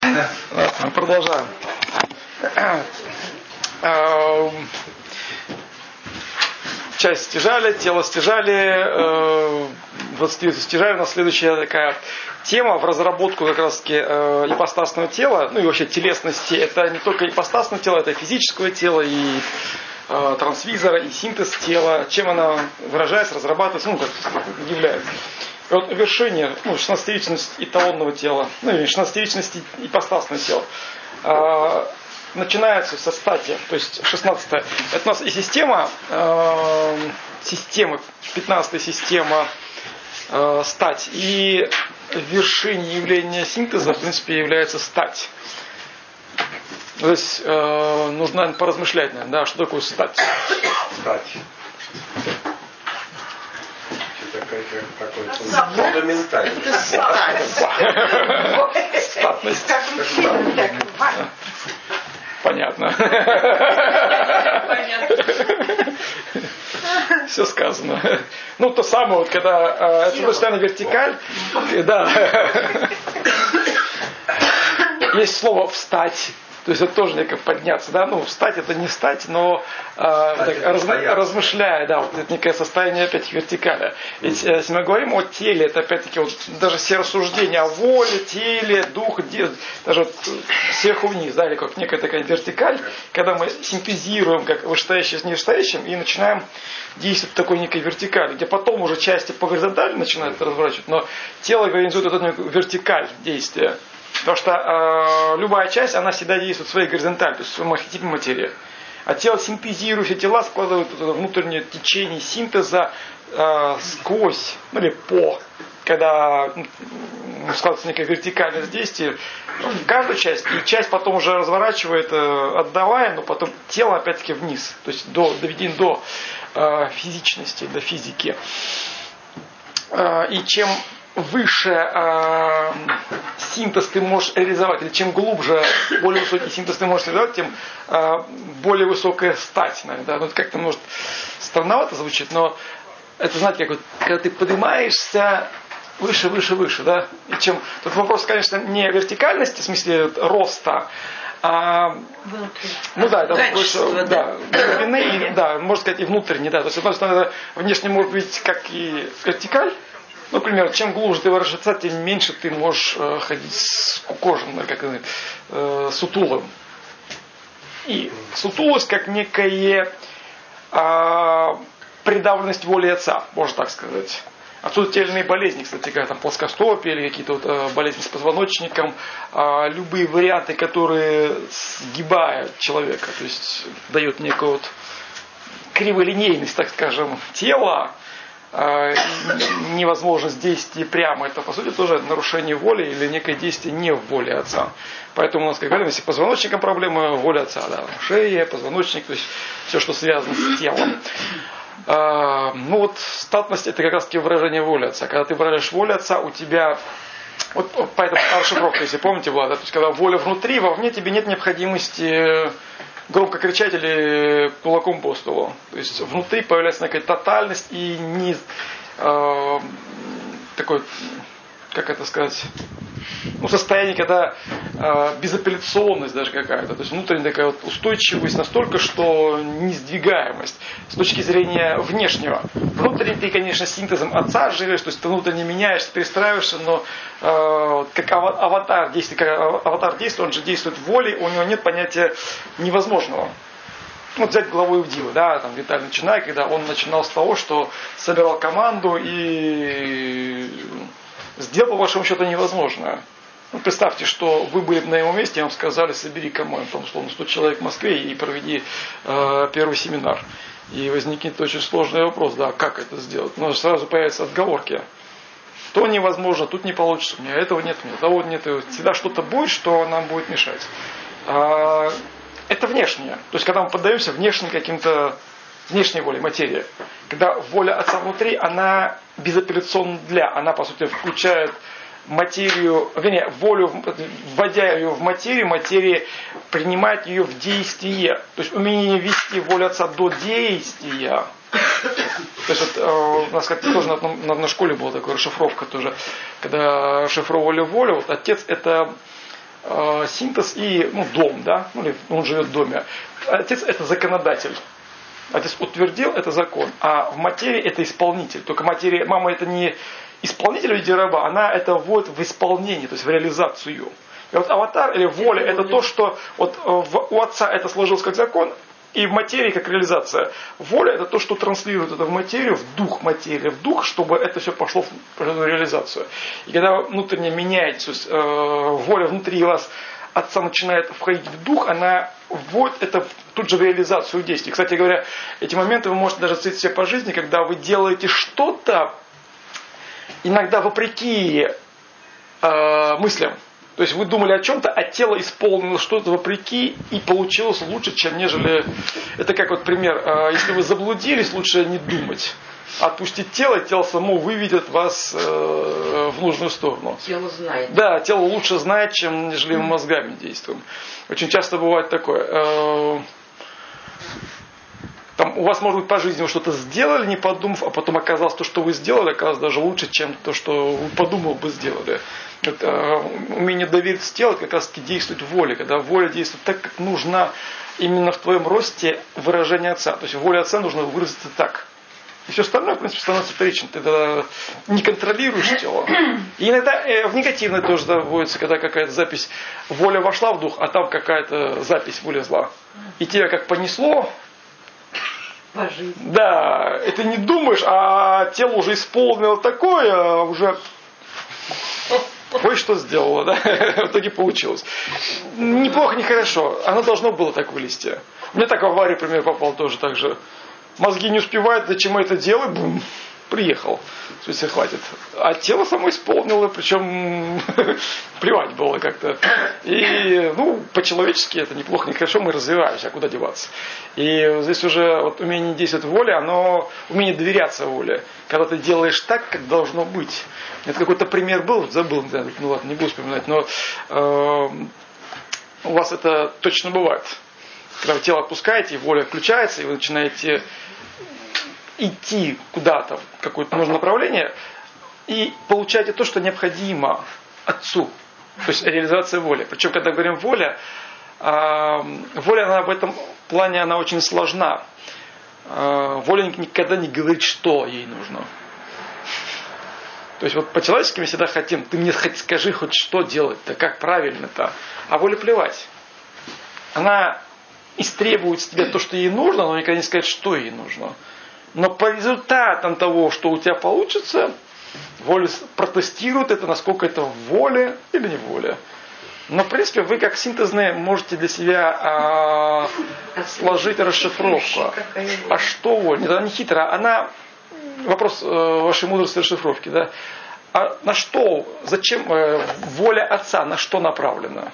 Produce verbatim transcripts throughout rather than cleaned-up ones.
Мы продолжаем. Часть стяжали, тело стяжали, двадцать стяжали. У нас следующая такая тема в разработку как раз таки ипостасного тела, ну и вообще телесности. Это не только ипостасное тело, это и физическое тело, и трансвизора, и синтез тела. Чем она выражается, разрабатывается, ну как является. И вот вершине, ну, шестнадцативечность эталонного тела, ну или шестнадцативечность ипостасного тела, э, начинается со стати, то есть шестнадцатая. Это у нас и система, э, система, пятнадцатая система э, стать. И вершине явления синтеза, в принципе, является стать. То есть э, нужно, наверное, поразмышлять, наверное, да, что такое стать. Стать. Фундаментально. Статность. Понятно. Все сказано. Ну, то самое, вот когда это постоянно вертикаль, да. Есть слово встать. То есть это тоже некое подняться, да, ну, встать это не встать, но э, так, раз, размышляя, да, вот это некое состояние опять вертикали. Ведь э, если мы говорим о теле, это опять-таки вот даже все рассуждения о воле, теле, дух, даже вот сверху вниз, да, или как некая такая вертикаль, когда мы синтезируем как вышестоящее с нижестоящим и начинаем действовать в такой некой вертикали, где потом уже части по горизонтали начинают разворачивать, но тело организует вот эту вертикаль действия. Потому что э, любая часть, она всегда действует в своей горизонтали, то есть в своем архетипе материи. А тело синтезирует, все тела складывают внутреннее течение синтеза э, сквозь, ну или по, когда ну, складывается некая вертикальность действия в каждую часть, и часть потом уже разворачивает, э, отдавая, но потом тело опять-таки вниз, то есть до, доведен до э, физичности, до физики. Э, и чем выше э, синтез ты можешь реализовать, или чем глубже, более высокий синтез ты можешь реализовать, тем э, более высокая стать. Наверное, да? Ну, это как-то может странновато звучит, но это, знаете, как вот, когда ты поднимаешься выше, выше, выше, да? И чем... Тут вопрос, конечно, не вертикальности, в смысле роста, а, ну да, это больше, да, глубины, и, да, можно сказать, и внутренне, да. То есть, с одной стороны, внешне может быть как и вертикаль. Ну, например, чем глубже ты выражаться, тем меньше ты можешь э, ходить скукоженным, как э, сутулым. И сутулость как некая э, придавленность воли отца, можно так сказать. Отсюда те или иные болезни, кстати, как там плоскостопие или какие-то вот, э, болезни с позвоночником, э, любые варианты, которые сгибают человека, то есть дают некую вот криволинейность, так скажем, тела, невозможность действия прямо, это по сути тоже нарушение воли или некое действие не в воле отца. Поэтому у нас, как говорим, если позвоночником проблема, воля отца, да, шея, позвоночник, то есть все, что связано с телом. А, ну вот статность это как раз таки выражение воли отца. Когда ты выражаешь волю отца, у тебя вот поэтому расшифровка, если помните, была, да, то есть когда воля внутри, вовне тебе нет необходимости громко кричать или кулаком по столу. То есть внутри появляется некая тотальность и не э, такой, как это сказать, ну, состояние, когда э, безапелляционность даже какая-то. То есть внутренняя такая вот устойчивость настолько, что несдвигаемость с точки зрения внешнего. Внутренне ты, конечно, синтезом отца живешь, то есть ты внутренне меняешься, перестраиваешься, но э, как аватар действует, как аватар действует, он же действует волей, у него нет понятия невозможного. Вот взять главу Ивдила, да, там Виталий начинает, когда он начинал с того, что собирал команду и сделал, по вашему счету, невозможное. Ну, представьте, что вы были бы на его месте, и вам сказали, собери команду, там, условно, сто человек в Москве и проведи э, первый семинар. И возникнет очень сложный вопрос, да, как это сделать. Но сразу появятся отговорки. То невозможно, тут не получится, у меня этого нет, у меня того нет. Всегда что-то будет, что нам будет мешать. А, это внешнее. То есть, когда мы поддаемся внешним каким-то, внешней воле, материи. Когда воля отца внутри, она безапелляционна для, она, по сути, включает материю, вернее, волю, вводя ее в материю, материя принимает ее в действие. То есть умение вести волю отца до действия. То есть вот, э, у нас как-то тоже на, на, на школе была такая расшифровка тоже, когда расшифровывали волю, вот отец это э, синтез и ну, дом, да, ну, или он живет в доме. Отец это законодатель. Отец утвердил, это закон. А в материи это исполнитель. Только материя, мама это не исполнитель в виде раба, она это вводит в исполнение, то есть в реализацию. И вот аватар или воля это то, что вот в, у отца это сложилось как закон, и в материи как реализация. Воля это то, что транслирует это в материю, в дух материи, в дух, чтобы это все пошло в реализацию. И когда внутренне меняется, то есть э, воля внутри вас отца начинает входить в дух, она вводит это тут же в реализацию действий. Кстати говоря, эти моменты вы можете даже встретить себе по жизни, когда вы делаете что-то, иногда вопреки э, мыслям. То есть вы думали о чем-то, а тело исполнило что-то вопреки и получилось лучше, чем нежели... Это как вот пример, э, если вы заблудились, лучше не думать. Отпустить тело, тело само выведет вас э, в нужную сторону. Тело знает. Да, тело лучше знает, чем нежели мы мозгами действуем. Очень часто бывает такое. Э, там, у вас, может быть, по жизни вы что-то сделали, не подумав, а потом оказалось, то, что вы сделали, оказалось даже лучше, чем то, что вы подумав бы сделали. Это, э, умение довериться телу как раз таки действует воля. Когда воля действует так, как нужно именно в твоем росте выражение отца. То есть воля отца нужно выразиться так. И все остальное, в принципе, становится вторичным. Ты тогда не контролируешь тело. И иногда э, в негативное тоже заводится, когда какая-то запись, воля вошла в дух, а там какая-то запись вылезла. И тебя как понесло. По жизни. Да, и ты не думаешь, а тело уже исполнило такое, а уже кое-что сделало, да? В итоге получилось. Неплохо, не хорошо. Оно должно было так вылезти. У меня так в аварию, например, попал тоже так же. Мозги не успевают, зачем я это делаю, бум, приехал. То есть хватит. А тело само исполнило, причем плевать было как-то. И, ну, по-человечески это неплохо, нехорошо, мы развиваемся, а куда деваться. И здесь уже вот умение действовать воля, оно умение доверяться воле. Когда ты делаешь так, как должно быть. Это какой-то пример был, забыл, ну ладно, не буду вспоминать, но э, у вас это точно бывает. Когда вы тело отпускаете, и воля включается, и вы начинаете идти куда-то, в какое-то нужное направление, и получаете то, что необходимо отцу. То есть реализация воли. Причем, когда говорим воля, э, воля она в этом плане она очень сложна. Э, воля никогда не говорит, что ей нужно. То есть вот по-человечески мы всегда хотим, ты мне хоть скажи хоть что делать-то, как правильно-то. А воле плевать. Она истребует с тебя то, что ей нужно, но никогда не скажет, что ей нужно. Но по результатам того, что у тебя получится, воля протестирует это, насколько это воля или не воля. Но, в принципе, вы как синтезные можете для себя а, сложить расшифровку. А что воля? Нет, она не хитрая. Она, вопрос э, вашей мудрости расшифровки, да? А на что, зачем э, воля отца, на что направлена?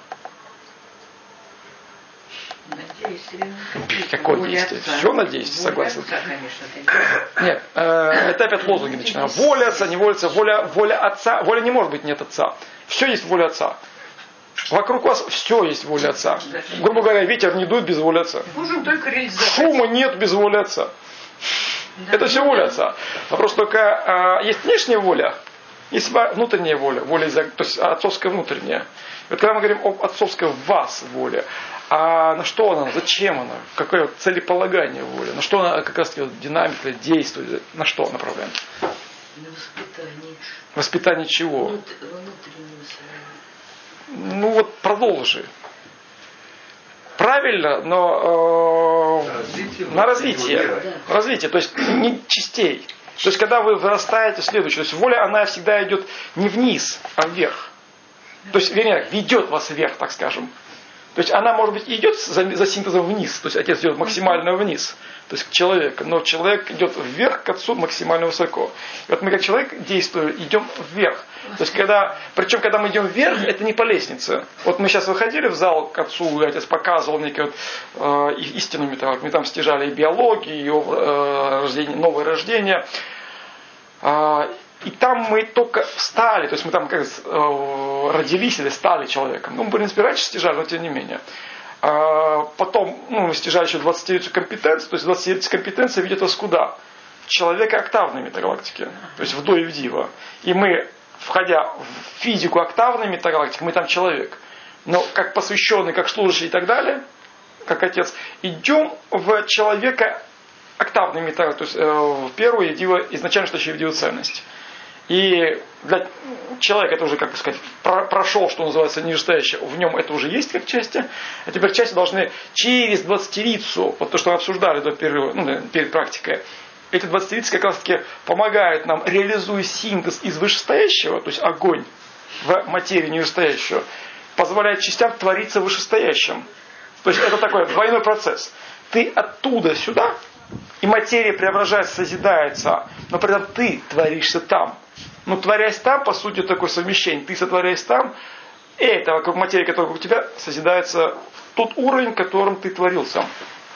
Действие. Какое действие? Все на действие, согласен. Отца, конечно, Нет, э, это опять лозунги начинаем. Воля отца, не воля отца, воля, воля отца. Воля не может быть нет отца. Все есть воля отца. Вокруг вас все есть воля отца. Грубо говоря, ветер не дует без воли отца. Можем только реализовать. Шума нет без воли отца. Да. Это все воля отца. Вопрос только, э, есть внешняя воля, есть внутренняя воля, воля, то есть отцовская внутренняя. Вот когда мы говорим об отцовской в вас воле, а на что она, зачем она, какое целеполагание воли, на что она как раз динамика действует, на что направлена? На воспитание. Воспитание чего? Внутреннего своего. Ну вот продолжи. Правильно, но э, развитие, на развитие. Да. Развитие, то есть не частей. То есть когда вы вырастаете следующее, то есть воля, она всегда идет не вниз, а вверх. То есть, вернее, ведет вас вверх, так скажем. То есть она, может быть, идет за, за синтезом вниз, то есть отец идет максимально вниз, то есть к человеку, но человек идет вверх к отцу максимально высоко. И вот мы как человек действуем, идем вверх. То есть когда, причем когда мы идем вверх, это не по лестнице. Вот мы сейчас выходили в зал к отцу, и отец показывал некие вот, э, истинную метафору. Мы там стяжали и биологию, и э, рождение, новое рождение. Э, И там мы только встали, то есть мы там как э, родились или стали человеком. Ну, мы, в принципе, раньше стяжали, но тем не менее. А потом, ну, мы стяжали еще двадцатилетию компетенции, то есть двадцатилетие компетенции ведет вас куда? Человека октавной метагалактики, то есть в до и в диво. И мы, входя в физику октавной метагалактики, мы там человек. но как посвященный, как служащий и так далее, как отец, идем в человека октавный металл, то есть э, в первую едиво, изначально что еще единую ценность. И для человека это уже, как бы сказать, про, прошел, что называется, нижестоящее, в нем это уже есть как части, а теперь части должны через двадцатирицу, вот то, что мы обсуждали до перерыва, ну, перед практикой, эти двадцатирицы как раз таки помогают нам, реализуя синтез из вышестоящего, то есть огонь в материи нижестоящего, позволяет частям твориться в вышестоящем. То есть это такой двойной процесс. Ты оттуда сюда, и материя преображается, созидается, но при этом ты творишься там. Ну, творясь там, по сути, такое совмещение. Ты сотворяясь там, и это вокруг материи, которая вокруг тебя, созидается в тот уровень, которым ты творился.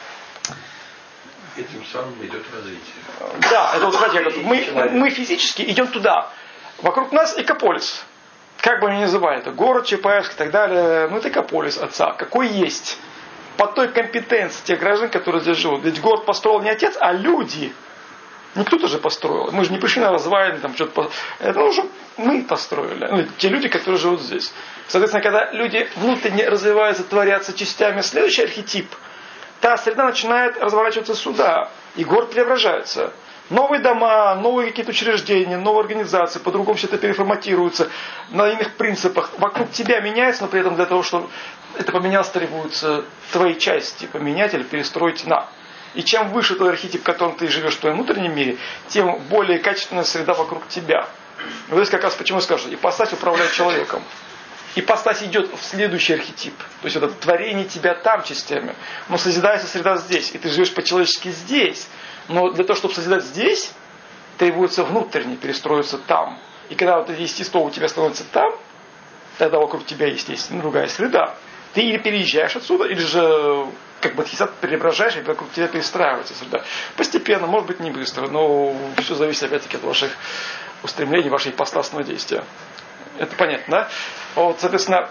Этим самым идет развитие. Да, это вот знаете, мы, мы физически идем туда. Вокруг нас Экополис. Как бы они ни называли, это город Чапаевск и так далее. Ну, это Экополис отца. Какой есть. По той компетенции тех граждан, которые здесь живут. Ведь город построил не отец, а люди. Не кто-то же построил. Мы же не пришли на развалины, там что-то. Это уже мы построили. Ну, те люди, которые живут здесь. Соответственно, когда люди внутренне развиваются, творятся частями, следующий архетип, та среда начинает разворачиваться сюда. И город преображается. Новые дома, новые какие-то учреждения, новые организации, по-другому все это переформатируется на иных принципах. Вокруг тебя меняется, но при этом для того, чтобы это поменялось, требуется твои части поменять или перестроить на. И чем выше твой архетип, в котором ты живешь в твоем внутреннем мире, тем более качественная среда вокруг тебя. Вот здесь как раз почему скажу, ипостась управляет человеком. Ипостась идет в следующий архетип. То есть это творение тебя там частями. Но созидается среда здесь. И ты живешь по-человечески здесь. Но для того, чтобы созидать здесь, требуется внутренне перестроиться там. И когда вот это естество у тебя становится там, тогда вокруг тебя, естественно, другая среда. Ты или переезжаешь отсюда, или же как бы ты преображаешь, и вокруг тебя перестраивается среда. Постепенно, может быть, не быстро, но все зависит опять-таки от ваших устремлений, вашего ипостасного действия. Это понятно, да? Вот, соответственно,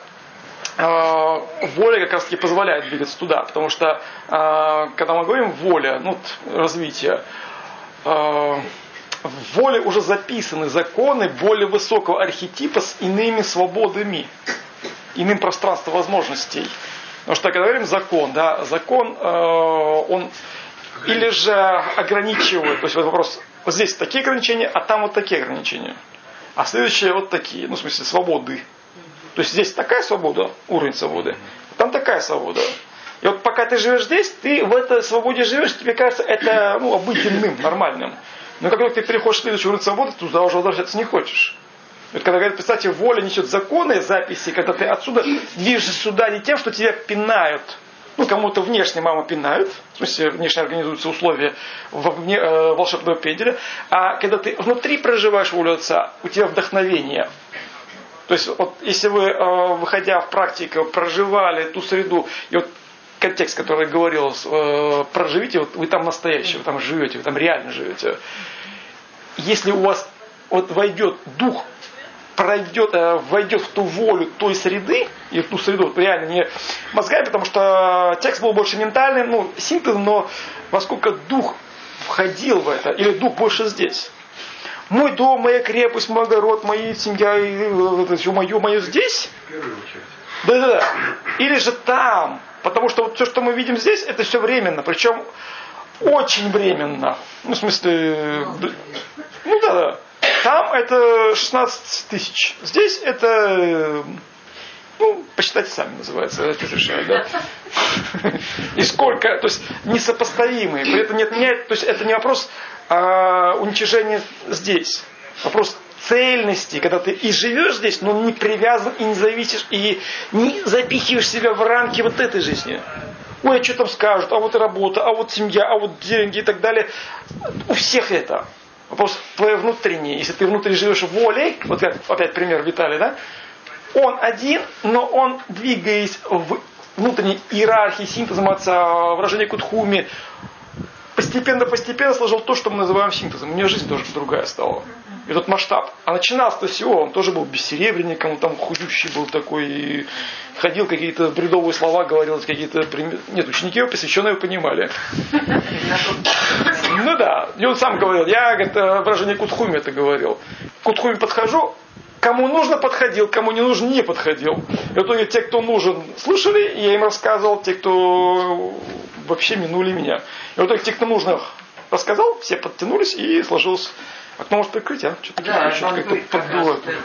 воля как раз таки позволяет двигаться туда, потому что когда мы говорим воля, ну, развитие, в воле уже записаны законы более высокого архетипа с иными свободами, иным пространством возможностей. Потому что когда говорим закон, да, закон, он или же ограничивает, то есть вот вопрос, вот здесь такие ограничения, а там вот такие ограничения. А следующие вот такие, ну, в смысле, свободы. То есть здесь такая свобода, уровень свободы, там такая свобода. И вот пока ты живешь здесь, ты в этой свободе живешь, тебе кажется это, ну, обыденным, нормальным. Но как только ты переходишь в следующий уровень свободы, ты туда уже возвращаться не хочешь. Вот когда говорят, представьте, воля несет законы, записи, когда ты отсюда движешься сюда не тем, что тебя пинают. Ну, кому-то внешне мама пинают, в смысле, внешне организуются условия вне, э, волшебного пенделя, а когда ты внутри проживаешь волю отца, у тебя вдохновение. То есть, вот, если вы, э, выходя в практику, проживали ту среду, и вот контекст, который я говорил, э, проживите, вот вы там настоящие, вы там живете, вы там реально живете. Если у вас вот войдет дух, пройдет, э, войдет в ту волю той среды, и в ту среду, вот реально не мозгами, потому что текст был больше ментальным, ну, синтезом, но поскольку дух входил в это, или дух больше здесь. Мой дом, моя крепость, мой огород, моя семья, это все мое, мое здесь. Да-да-да. Или же там. Потому что вот все, что мы видим здесь, это все временно. Причем очень временно. Ну, в смысле... Ну да-да. Там это шестнадцать тысяч. Здесь это... Ну, посчитайте сами, называется. Это решает, да? И сколько... То есть несопоставимые. При этом нет, нет, то есть это не вопрос... уничижение здесь. Вопрос цельности, когда ты и живешь здесь, но не привязан и не зависишь, и не запихиваешь себя в рамки вот этой жизни. Ой, а что там скажут, а вот и работа, а вот семья, а вот деньги и так далее. У всех это. Вопрос твое внутреннее. Если ты внутри живешь волей, вот как опять пример Виталий, да? Он один, но он, двигаясь в внутренней иерархии, синтезом отца, выражения Кутхуми, постепенно-постепенно сложил то, что мы называем синтезом. У него жизнь тоже другая стала. И тот масштаб. А начинался-то всего, он тоже был бессеребренником, он там худющий был такой, и ходил, какие-то бредовые слова говорил, какие-то... Нет, ученики его, посвященные, его понимали. Ну да, и он сам говорил, я, говорит, выражение Кутхуми это говорил. К Кутхуми подхожу, Кому нужно, подходил, кому не нужно, не подходил. И в итоге те, кто нужен, слышали, я им рассказывал, те, кто вообще минули меня. И в итоге те, кто нужно, рассказал, все подтянулись и сложилось. Окно может прикрыть, а? Что-то Да, что-то как-то как раз поддуло. вот это.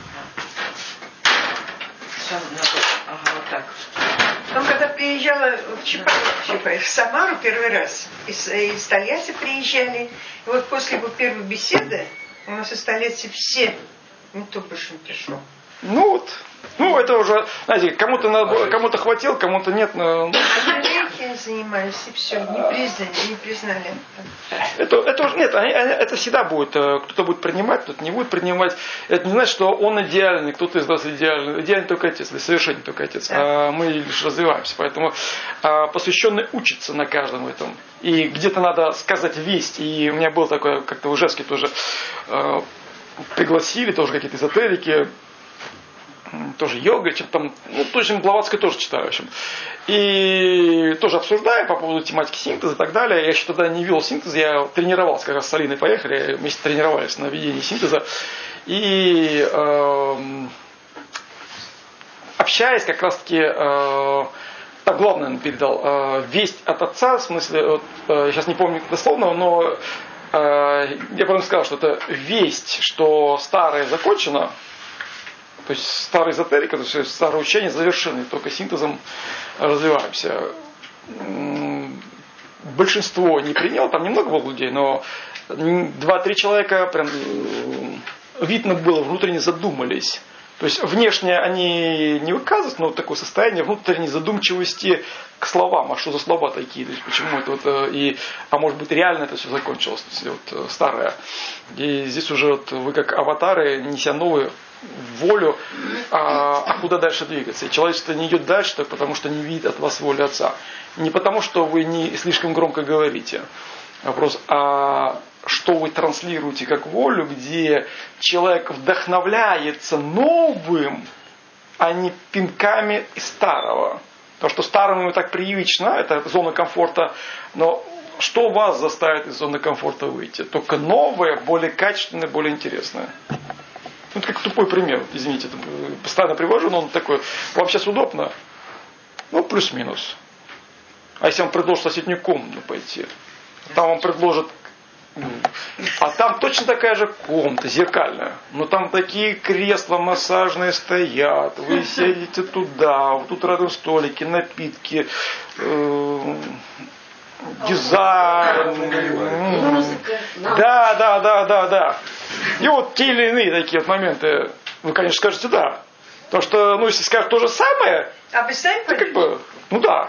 Сам надо, ага, вот так. Ну, когда приезжала в, Чапа, в, Чапа, в Самару первый раз, из, из Тольятти приезжали, и вот после его первой беседы у нас из Тольятти все, никто больше не пришел. Ну вот, ну это уже, знаете, кому-то надо, кому-то хватило, кому-то нет. Но... Религией занимались, и все, не признали, не признали. Это, это уже, нет, они, они, это всегда будет, кто-то будет принимать, кто-то не будет принимать. Это не значит, что он идеальный, кто-то из нас идеальный. Идеальный только отец, или совершенный только отец. Да. А мы лишь развиваемся, поэтому а, посвященный учится на каждом этом. И где-то надо сказать весть. И у меня было такое, как-то в Ижевске тоже а, пригласили, тоже какие-то эзотерики, тоже йога, чем там, ну, точно Блаватская тоже читаю, в общем. И тоже обсуждаем по поводу тематики синтеза и так далее. Я еще тогда не вел синтез, я тренировался, как раз с Алиной поехали, вместе тренировались на ведении синтеза. И э, общаясь, как раз таки, э, так главное он передал, э, весть от отца, в смысле, вот, э, я сейчас не помню дословно, но э, я потом сказал, что это весть, что старое закончено. То есть старая эзотерика, то есть старое учение завершено, только синтезом развиваемся. Большинство не приняло, там немного было людей, но два-три человека прям видно было, внутренне задумались. То есть внешне они не выказывают, но такое состояние внутренней задумчивости к словам. А что за слова такие? То есть почему это вот, и, а может быть реально это все закончилось, то есть вот старое. И здесь уже вот вы как аватары, неся новую волю, а, а куда дальше двигаться. И человечество не идет дальше, только потому что не видит от вас воли Отца. Не потому, что вы не слишком громко говорите. Вопрос, а что вы транслируете как волю, где человек вдохновляется новым, а не пинками из старого. То, что старому ему так привычно, это зона комфорта, но что вас заставит из зоны комфорта выйти? Только новое, более качественное, более интересное. Ну, это как тупой пример, извините, это постоянно привожу, но он такой, вам сейчас удобно? Ну, плюс-минус. А если вам предложат в соседнюю комнату пойти? Там вам предложат, а там точно такая же комната, зеркальная, но там такие кресла массажные стоят, вы сидите туда, вот тут рядом столики, напитки, э, дизайн. Да, да, да, да, да. И вот те или иные такие вот моменты, вы, конечно, скажете да. Потому что, ну, если скажут то же самое, а представь, то как бы, ну да.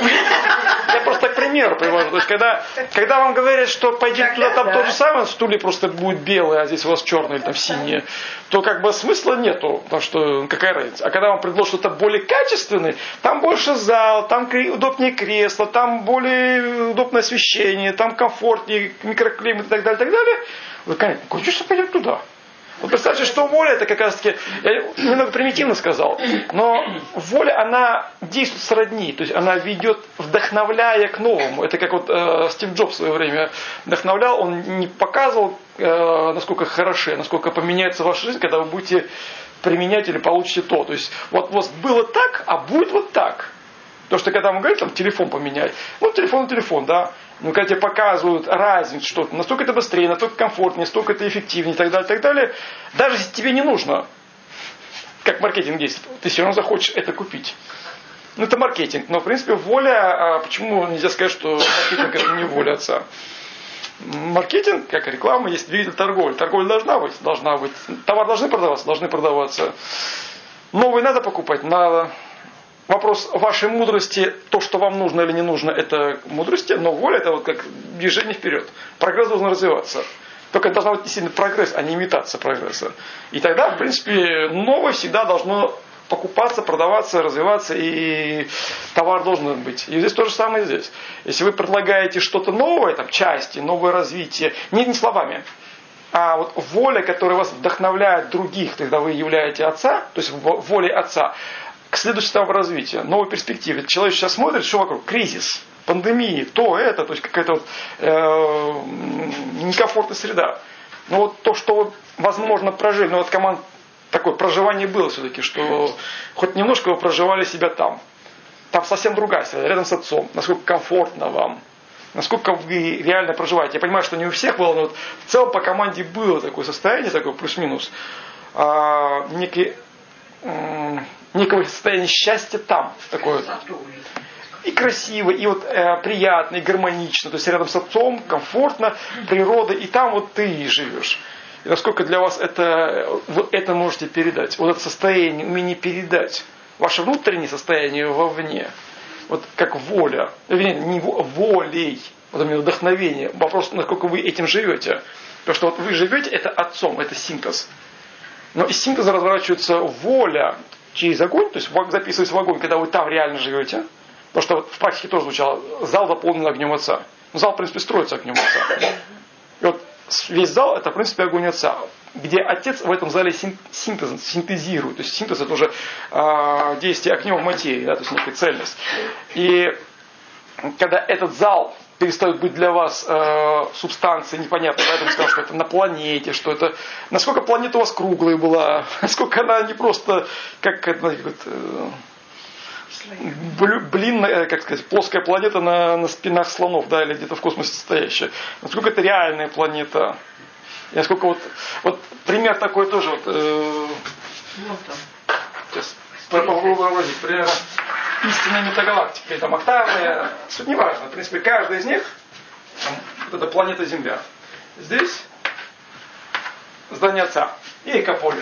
Я просто к примеру привожу. То есть, когда, когда вам говорят, что пойдите туда, там то же самое, стулья просто будет белые, а здесь у вас черные или там синие, то как бы смысла нету, потому что какая разница. А когда вам предложат что-то более качественное, там больше зал, там удобнее кресло, там более удобное освещение, там комфортнее, микроклимат и так далее, и так далее, вы, конечно, конечно, пойдем туда. Вот представьте, что воля, это как раз таки, я немного примитивно сказал, но воля, она действует сродни, то есть она ведет, вдохновляя к новому. Это как вот э, Стив Джобс в свое время вдохновлял, он не показывал, э, насколько хороши, насколько поменяется ваша жизнь, когда вы будете применять или получите то. То есть вот у вас было так, а будет вот так. Потому что когда мы говорим, там, телефон поменять, ну, телефон и телефон, да. Но когда тебе показывают разницу, что настолько это быстрее, настолько комфортнее, настолько это эффективнее и так далее, и так далее, даже если тебе не нужно, как маркетинг действует, ты все равно захочешь это купить. Ну, это маркетинг, но, в принципе, воля, а почему нельзя сказать, что маркетинг это не воля Отца? Маркетинг, как и реклама, есть двигатель торговли. Торговля должна быть, должна быть. Товар должны продаваться, должны продаваться. Новый надо покупать, надо. Вопрос вашей мудрости, то, что вам нужно или не нужно, это мудрости, но воля это вот как движение вперед. Прогресс должен развиваться. Только должна быть действительно прогресс, а не имитация прогресса. И тогда, в принципе, новое всегда должно покупаться, продаваться, развиваться, и товар должен быть. И здесь то же самое здесь. Если вы предлагаете что-то новое, там, части, новое развитие, не, не словами, а вот воля, которая вас вдохновляет других, тогда вы являете Отца, то есть волей Отца, к следующему развитию, новой перспективе. Человек сейчас смотрит, что вокруг, кризис, пандемии, то, это, то есть какая-то вот, э, некомфортная среда. Но вот то, что вы, возможно, прожили, ну вот команд такое проживание было все-таки, что хоть немножко вы проживали себя там. Там совсем другая среда, рядом с отцом. Насколько комфортно вам. Насколько вы реально проживаете. Я понимаю, что не у всех было, но вот в целом по команде было такое состояние, такое плюс-минус. А, некий, м- некого состояния счастья там. Такое. И красиво, и вот э, приятно, и гармонично. То есть рядом с отцом, комфортно, природа, и там вот ты и живешь. И насколько для вас это, вы это можете передать. Вот это состояние, умение передать. Ваше внутреннее состояние вовне. Вот как воля. Вернее, не волей. Вот именно вдохновение. Вопрос, насколько вы этим живете. Потому что вот вы живете, это отцом, это синтез. Но из синтеза разворачивается воля через огонь. То есть записывается в огонь, когда вы там реально живете. Потому что вот в практике тоже звучало, зал заполнен огнем отца. Но зал, в принципе, строится огнем отца. И вот весь зал это, в принципе, огонь отца. Где отец в этом зале синтез, синтезирует. То есть синтез это уже э, действие огнем в материи, да, то есть некая цельность. И когда этот зал перестает быть для вас э, субстанцией непонятной, поэтому сказал, что это на планете, что это... Насколько планета у вас круглая была, насколько она не просто как... Это, как э, блин, как сказать, плоская планета на, на спинах слонов, да, или где-то в космосе стоящая. Насколько это реальная планета. И насколько вот, вот пример такой тоже вот. Э, вот он. Сейчас попробую выразить. Пример истинной метагалактики. Там октавы. Суть не важно. В принципе, каждая из них, там, вот эта планета Земля. Здесь здание Отца и Экополис.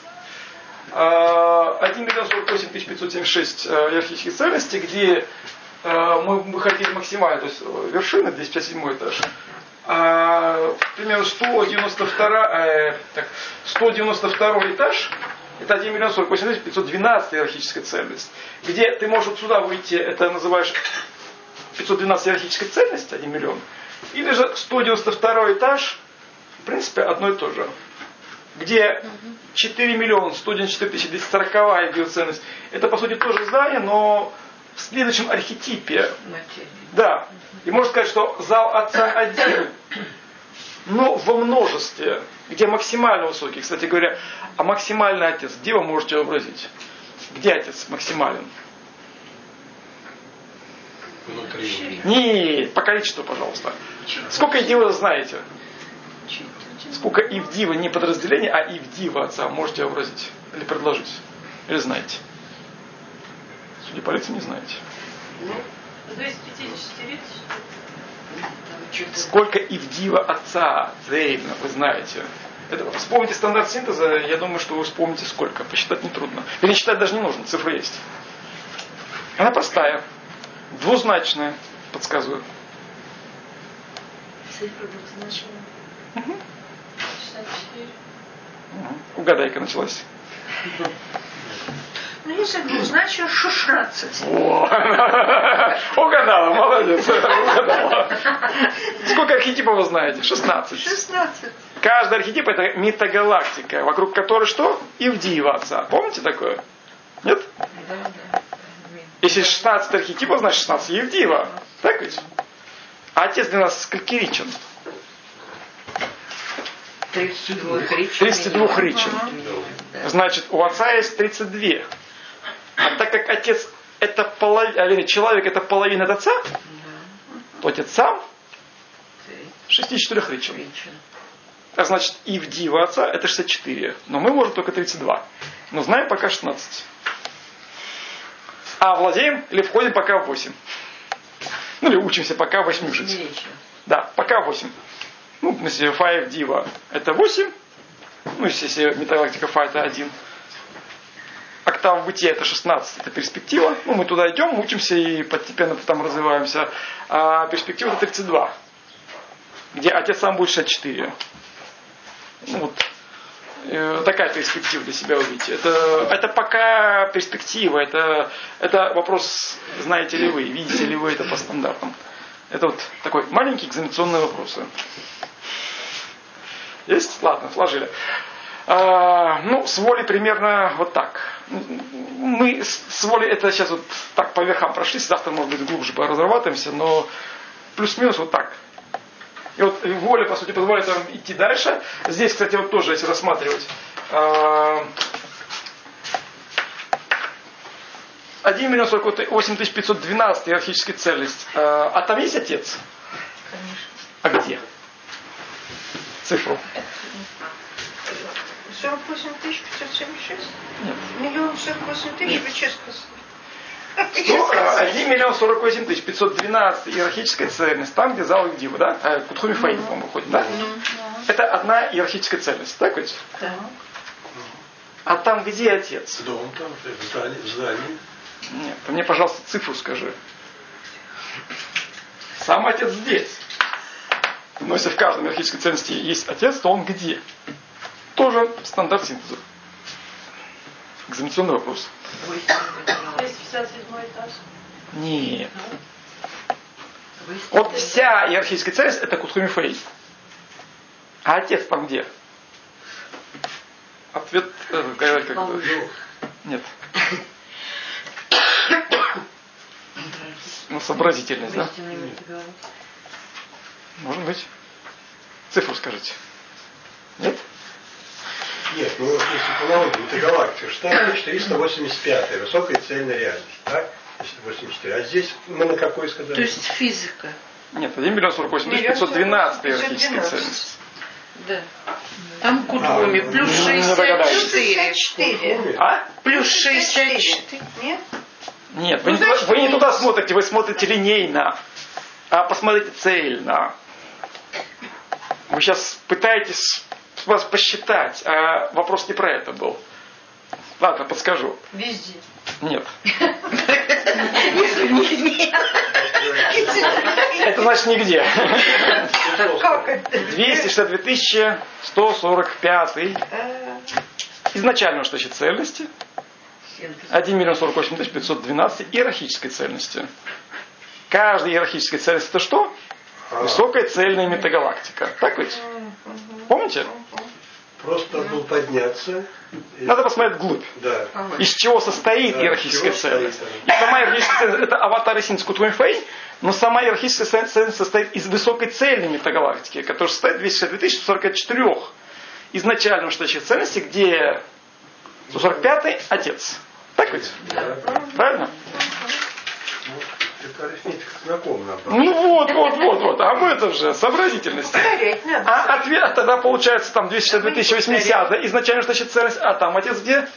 один миллион сорок восемь тысяч пятьсот семьдесят шесть иерархических ценностей, где мы, мы хотели максимально, то есть вершина, двести пятьдесят седьмой этаж. А, примерно сто девяносто два, э, так, сто девяносто второй этаж, это один миллион сорок восемь тысяч пятьсот двенадцать иерархическая ценность, где ты можешь вот сюда выйти, это называешь пятьсот двенадцать иерархическая ценность, один миллион, или же сто девяносто второй этаж, в принципе, одно и то же. Где четыре миллиона сто девяносто четыре тысячи двести сорок биоценность. Это, по сути, тоже здание, но в следующем архетипе. Да. И можно сказать, что зал Отца один, но во множестве, где максимально высокий. Кстати говоря, а максимальный Отец, где вы можете вообразить? Где Отец максимален? Внутри. Нет, по количеству, пожалуйста. Сколько идей вы знаете? Сколько Ивдива, не подразделение, а Ивдива Отца можете вообразить? Или предложить? Или знаете? Судя по лицам, не знаете. Ну, двести пятьдесят четыре. Сколько Ивдива Отца, Зейвна, вы знаете? Это, вспомните стандарт синтеза, я думаю, что вы вспомните сколько. Посчитать нетрудно. Или считать даже не нужно, цифра есть. Она простая, двузначная, подсказываю. Цифра двузначная. Угу. шестьдесят четыре. Угу. Угадайка началась. Ну, если двузначие, шестнадцать. Угадала, молодец. Угадала. Сколько архетипов вы знаете? шестнадцать. шестнадцать. Каждый архетип это метагалактика, вокруг которой что? Ивдива Отца. Помните такое? Нет? Да, да. Если шестнадцать архетипов, значит шестнадцать Ивдива. Так ведь? А Отец для нас сколькиричен? тридцать два речи. тридцать два речи. Значит, у Отца есть тридцать два. А так как Отец это половина, человек это половина от Отца, да. То Отец сам шестьдесят четыре речи. А значит, Ивдива Отца это шестьдесят четыре. Но мы можем только тридцать два. Но знаем пока шестнадцать. А владеем или входим пока в восемь. Ну или учимся пока в восьми жить. Да, пока восемь. Ну, в смысле, Фа Дива это восемь. Ну, если метагалактика Фа это один. Октава бытия это шестнадцать, это перспектива. Ну, мы туда идем, учимся и постепенно там развиваемся. А перспектива это тридцать два. Где Отец сам будет шестьдесят четыре. Ну, вот. Э, такая перспектива для себя увидите. Это, это пока перспектива. Это, это вопрос, знаете ли вы, видите ли вы это по стандартам. Это вот такой маленький экзаменационный вопрос. Есть? Ладно, сложили. А, ну, с волей примерно вот так. Мы с волей это сейчас вот так по верхам прошлись, завтра, может быть, глубже разрабатываемся, но плюс-минус вот так. И вот воля, по сути, позволяет нам идти дальше. Здесь, кстати, вот тоже, если рассматривать, а, один миллион сорок восемь тысяч пятьсот двенадцать иерархическая цельность. А там есть отец? Конечно. А где? Цифру. сорок восемь тысяч пятьсот семьдесят шесть? Нет. Миллион сорок восемь тысяч, вы что сказали? Ну, один миллион сорок восемь тысяч пятьсот двенадцать иерархическая цельность. Там, где зал и Дива, да? А, Кутхуми Фаин, по-моему, выходит, да? Это одна иерархическая цельность, так ведь? Да. А там где отец? Дом там, в здании. В здании. Нет, ты мне, пожалуйста, цифру скажи. Сам отец здесь. Но если в каждой иерархической цельности есть отец, то он где? Тоже стандарт синтеза. Экзаменационный вопрос. двести пятьдесят седьмой этаж. Нет. Вот вся иерархическая цельность это Кутхуми Фаин. А отец там где? Ответ э, как, как, нет. Ну, сообразительность, да? Может быть. Цифру скажите. Нет? Нет, ну если по науке, это галактика. Штат четыреста восемьдесят пять, высокая цельная реальность. Так? восемьдесят четыре. А здесь мы на какой сказали? То есть физика. Нет, один миллион сорок восемь тысяч пятьсот двенадцать иерархическая цельность. Да. Там Кутхуми. А, Плюс ну, не шестьдесят догадаюсь. четыре. А? Плюс шестьдесят четыре. Нет? Нет, вы, не туда, вы не туда смотрите, вы смотрите линейно. А посмотрите цельно. Вы сейчас пытаетесь вас посчитать, а вопрос не про это был. Ладно, подскажу. Везде. Нет. Это значит нигде. Как это? двести шестьдесят две тысячи сто сорок пять. А, Изначально что значит цельности. один миллион сорок восемь тысяч пятьсот двенадцать иерархической цельности. Каждая иерархическая цельность это что? Высокая цельная метагалактика. Так ведь? Помните? Просто был подняться. И... Надо посмотреть вглубь. Да. Из чего состоит Да, иерархическая из чего цельность. состоит, И сама иерархическая цельность это аватар и синтез Кутхуми Фаин, но сама иерархическая цельность состоит из высокой цельной метагалактики, которая состоит двести шестьдесят две тысячи сто сорок четыре изначально настоящих цельностей, где сто сорок пятый отец. Так ведь? Да. Правильно? Это арифметика знакома нам. Ну вот, вот, вот, вот. Об этом же, сообразительность. повторять надо. А ответ тогда получается там двести шестьдесят две тысячи восемьдесят, изначально настоящая цельность, а там отец где?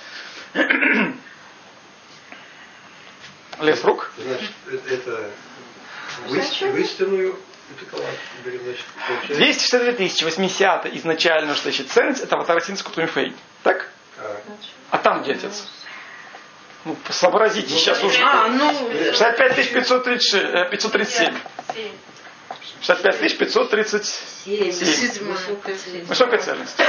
Лес рук. Значит, это, это в ист- в истинную метагалактику берем, значит, получается. двести шестьдесят две тысячи восемьдесят изначально настоящая цельность, это аватар синтез Кутхуми Фаин. Так? Так. А там где отец? Ну, сообразите, сейчас уже. А, ну... шестьдесят пять тысяч пятьсот тридцать семь. семь. шестьдесят пять тысяч пятьсот тридцать семь. Седьмая. Высокая цельность.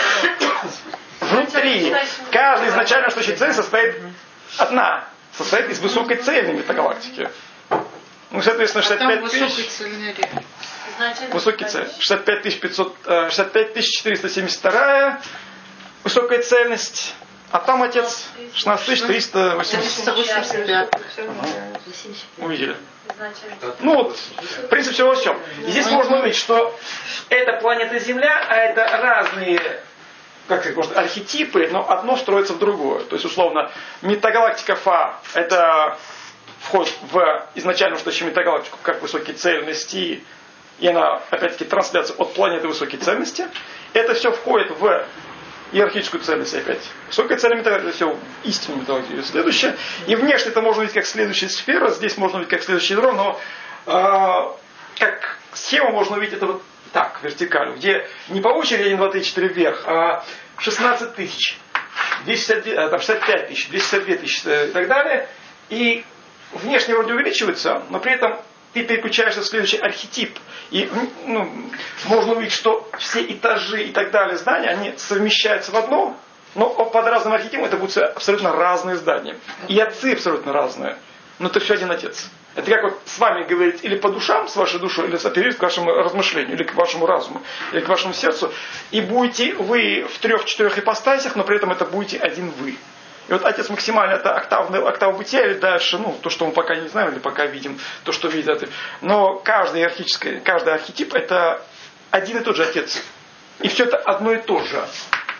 Внутри каждая изначально настоящая цель состоит одна. Состоит из высокой цельной метагалактики. Ну, соответственно, шестьдесят пять тысяч... Высокий цель. шестьдесят пять тысяч пятьсот, шестьдесят пять тысяч четыреста семьдесят два высокая цельность. А там отец шестнадцать тысяч триста восемьдесят пять. Увидели? Ну вот, принцип всего во всем. И здесь можно увидеть, что это планета Земля, а это разные, как сказать, может, архетипы, но одно строится в другое. То есть, условно, метагалактика Фа это вход в изначально настоящую метагалактику как высокие цельности, и она, опять-таки, трансляция от планеты высокой цельности. Это все входит в иерархическую цельность опять. Высокая цельная метагалактика, все в истинную метагалактику. Следующее. И внешне это можно видеть как следующая сфера, здесь можно видеть как следующее ядро, но э, как схему можно увидеть это вот так, вертикально, где не по очереди один, два, три, четыре вверх, а шестнадцать тысяч, двести шестьдесят пять тысяч, двести шестьдесят две тысячи и так далее. И внешне вроде увеличивается, но при этом ты переключаешься в следующий архетип. И ну, можно увидеть, что все этажи и так далее здания, они совмещаются в одно, но под разным архетипом это будут абсолютно разные здания. И отцы абсолютно разные. Но это все один отец. Это как вот с вами говорить или по душам, с вашей душой, или сопереживать к вашему размышлению, или к вашему разуму, или к вашему сердцу. И будете вы в трех-четырех ипостасях, но при этом это будете один вы. И вот отец максимально это октавный, октава бытия, или дальше, ну, то, что мы пока не знаем, или пока видим, то, что видят. Но каждый иерархический, каждый архетип это один и тот же отец. И все это одно и то же.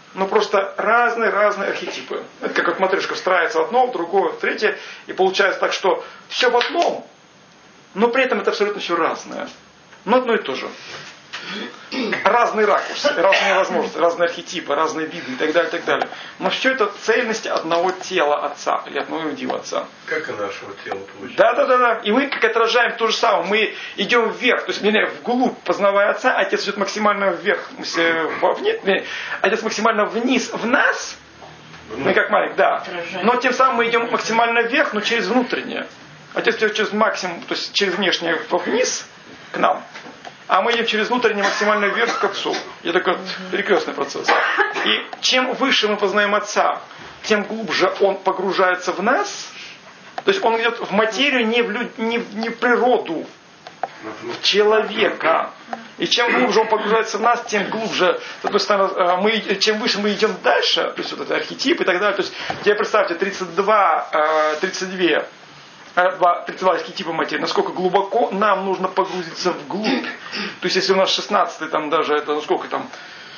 но просто разные-разные архетипы. Это как вот матрешка встраивается в одно, в другое, в третье, и получается так, что все в одном, но при этом это абсолютно все разное. Но одно и то же. Разные ракурсы, разные возможности, разные архетипы, разные виды и так далее, и так далее. Но все это цельность одного тела Отца или одного единого Отца. Как и нашего тела получается. Да, да, да, да. И мы как отражаем то же самое. Мы идем вверх, то есть меня вглубь, познавая Отца, Отец идет максимально вверх, вовне, Отец максимально вниз в нас. Мы как маленький, да. Но тем самым мы идем максимально вверх, но через внутреннее. Отец идет через максимум, то есть через внешнее вниз к нам. А мы идем через внутренний максимально вверх к Отцу. Это такой вот перекрестный процесс. И чем выше мы познаем Отца, тем глубже Он погружается в нас. То есть Он идет в материю, не в, люд... не в... не в природу, в человека. И чем глубже Он погружается в нас, тем глубже, с одной стороны, мы, чем выше мы идем дальше, то есть вот это архетип и так далее. То есть, тебе представьте, тридцать два, тридцать два тридцать два архетипа материи, насколько глубоко нам нужно погрузиться вглубь. То есть, если у нас шестнадцатый, там даже это, ну сколько там,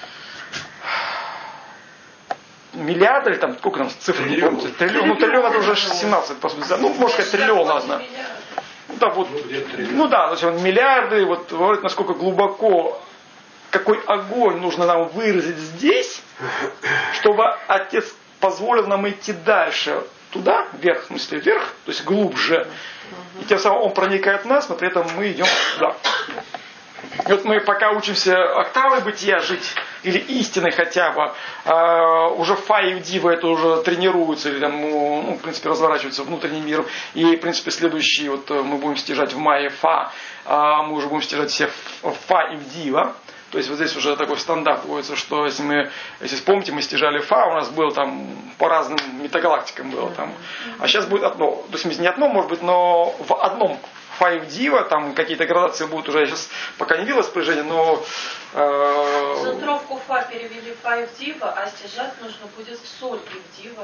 миллиард или там, сколько там цифр, не помню, триллион, ну триллион это уже семнадцать, по сути, ну, можно сказать, триллион, ладно. Да, вот, ну да, то есть он миллиарды, вот, вот насколько глубоко, какой огонь нужно нам выразить здесь, чтобы Отец позволил нам идти дальше. Туда, вверх, в смысле вверх, то есть глубже. И тем самым он проникает в нас, но при этом мы идем туда. И вот мы пока учимся октавой бытия жить, или истиной хотя бы, э, уже фа и дива это уже тренируются, или там, ну, в принципе, разворачиваются внутренним миром. И, в принципе, следующий, вот мы будем стяжать в мае фа, э, мы уже будем стяжать все фа и дива. То есть вот здесь уже такой стандарт вводится, что если мы, если вспомните, мы стяжали фа, у нас было там по разным метагалактикам было там. А сейчас будет одно, то есть не одно, может быть, но в одном фа и дива, там какие-то градации будут уже, я сейчас пока не видел распоряжения, но... Э... Центровку фа перевели в фа и в дива, а стяжать нужно будет в соль и в дива.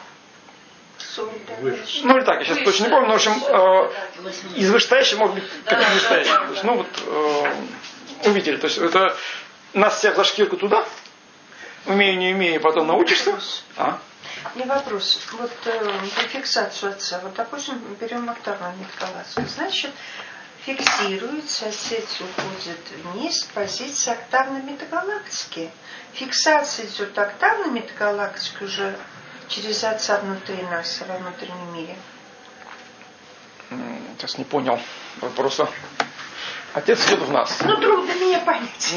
Ну или так, я сейчас точно не помню, но в общем, э, из вышестоящего может быть как из нижестоящего. То есть, ну вот... Э, увидели. То есть это нас всех за шкирку туда, умею, не умею, потом научишься. А? Не вопрос. Вот э, про фиксацию Отца. Вот, допустим, берем октавную метагалактику. Значит, фиксируется, Отец уходит вниз, позиция октавной метагалактики. Фиксация идет октавной метагалактики уже через Отца внутри нас, во внутреннем мире. Сейчас не понял вопроса. Отец идет в нас. Ну, трудно меня понять.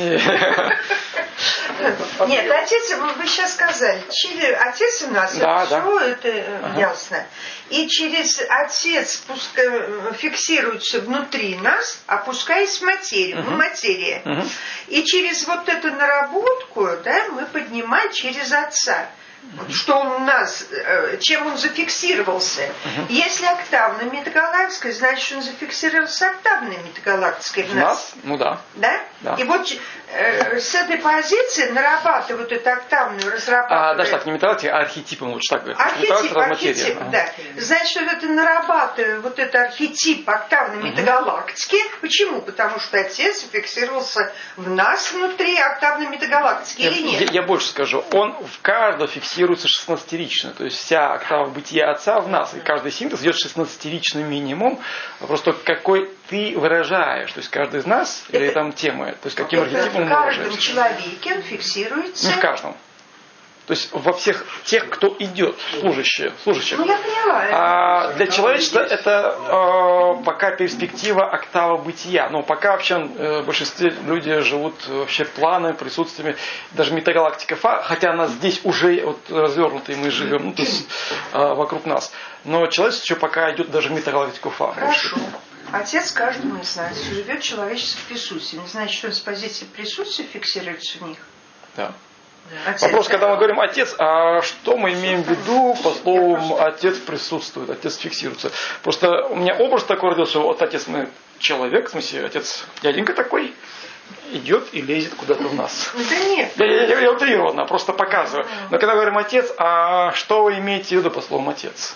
Нет, Отец, вы сейчас сказали, через Отец у нас, да, это да. все, это ага. ясно. И через Отец пускай, фиксируется внутри нас, опускаясь в материю, uh-huh. мы материя. Uh-huh. И через вот эту наработку, да, мы поднимаем через Отца. Что он у нас, чем он зафиксировался. Uh-huh. Если октавная метагалактика, значит, он зафиксировался октавной метагалактикой в нас. нас? Ну да. Да? Да. И вот э, с этой позиции нарабатывают эту октавную, разрабатывают. А, даже так, не метагалактика, а архетипом лучше так говорить. Архетип, архетип, ага. да. Значит, вот это нарабатывает вот этот архетип октавной uh-huh. метагалактики. Почему? Потому что Отец зафиксировался в нас внутри октавной метагалактики. Или нет? Я, я больше скажу. Он в каждого фиксируется шестнадцатирично. То есть вся октава бытия Отца в нас. И каждый синтез идет шестнадцатиричный минимум. Просто какой ты выражаешь. То есть каждый из нас, это, или там темы. То есть каким архетипом в каждом человеке он фиксируется. Не в каждом. То есть во всех тех, кто идет, служащие, служащих. Ну, я поняла. А для человечества это э, пока перспектива октава бытия. Но пока вообще э, в большинстве люди живут вообще планы, присутствиями, даже метагалактика Фа, хотя она здесь уже вот развернута, и мы живем ну, то есть, э, вокруг нас. Но человечество еще пока идет даже в метагалактику Фа. Хорошо. Отец каждому из нас живет человеческим присутствием. Не значит, что он с позиции присутствия фиксируется в них. Да. Отец, Вопрос, да? когда мы говорим отец, а что мы имеем в виду по словам отец присутствует, отец фиксируется. Просто у меня образ такой родился, вот отец мы человек, в смысле отец дяденька такой, идет и лезет куда-то в нас. Да нет. Я, я, я, я утрированно, просто показываю. Но когда говорим отец, а что вы имеете в виду по словам отец?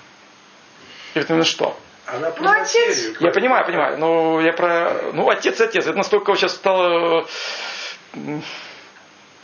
И вот именно что? Она про ну, отец. Я понимаю, понимаю. Но я про. Ну, отец, отец. Это настолько сейчас стало.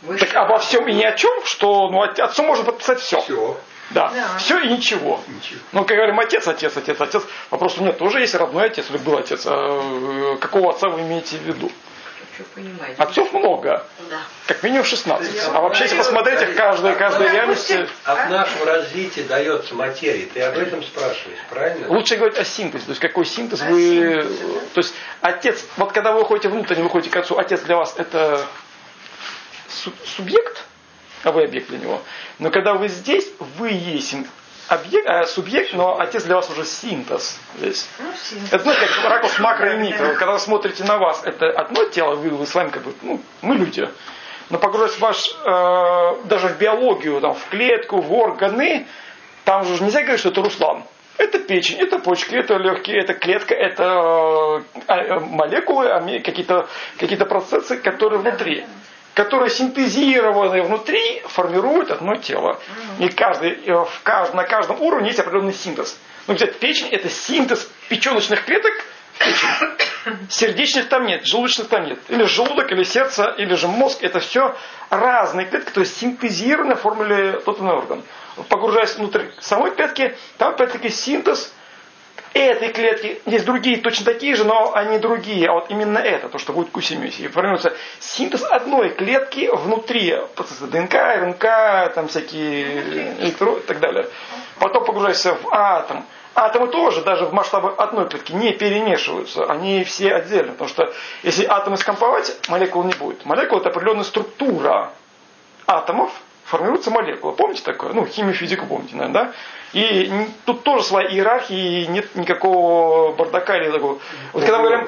Выше. Так обо всем и ни о чем, что ну, отцу можно подписать все. Все. Да. да, все и ничего. ничего. Ну, как говорим, отец, отец, отец, отец. Вопрос у меня тоже есть родной отец, или был отец. А какого отца вы имеете в виду? Отцов много. Да. Как минимум шестнадцать. А вообще, если посмотрите, в каждой, каждой реальности... От нашего развития дается материя. Ты об этом спрашиваешь, правильно? Лучше говорить о синтезе. То есть, какой синтез о вы... Синтез, да? То есть, отец... Вот когда вы выходите внутренне, выходите к отцу, отец для вас это субъект, а вы объект для него. Но когда вы здесь, вы есть объект, а, субъект, но отец для вас уже синтез. Здесь. Ну, синтез. Это, знаете, как ракурс макро и микро. Когда вы смотрите на вас, это одно тело, вы, вы с вами как бы, ну, мы люди. Но погружаясь в ваш, э, даже в биологию, там, в клетку, в органы, там же нельзя говорить, что это Руслан. Это печень, это почки, это легкие, это клетка, это э, молекулы, какие-то, какие-то процессы, которые внутри. Которые синтезированы внутри, формируют одно тело. И каждый, в кажд, на каждом уровне есть определенный синтез. Ну, взять печень, это синтез печеночных клеток в печени. Сердечных там нет, желудочных там нет. Или желудок, или сердце, или же мозг. Это все разные клетки, которые синтезированы в формуле тот или иной орган. Погружаясь внутрь самой клетки, там опять-таки синтез этой клетки, есть другие точно такие же, но они другие. А вот именно это, то, что будет кусимиси. И формируется синтез одной клетки внутри процесса ДНК, РНК, там всякие электроны и так далее. Потом погружаешься в атом. Атомы тоже, даже в масштабах одной клетки, не перемешиваются. Они все отдельно. Потому что если атомы скомповать, молекул не будет. Молекула — это определенная структура атомов, формируется молекула. Помните такое? Ну, химию, физику помните, наверное, да? И тут тоже своя иерархия, и нет никакого бардака или такого. Вот когда мы говорим,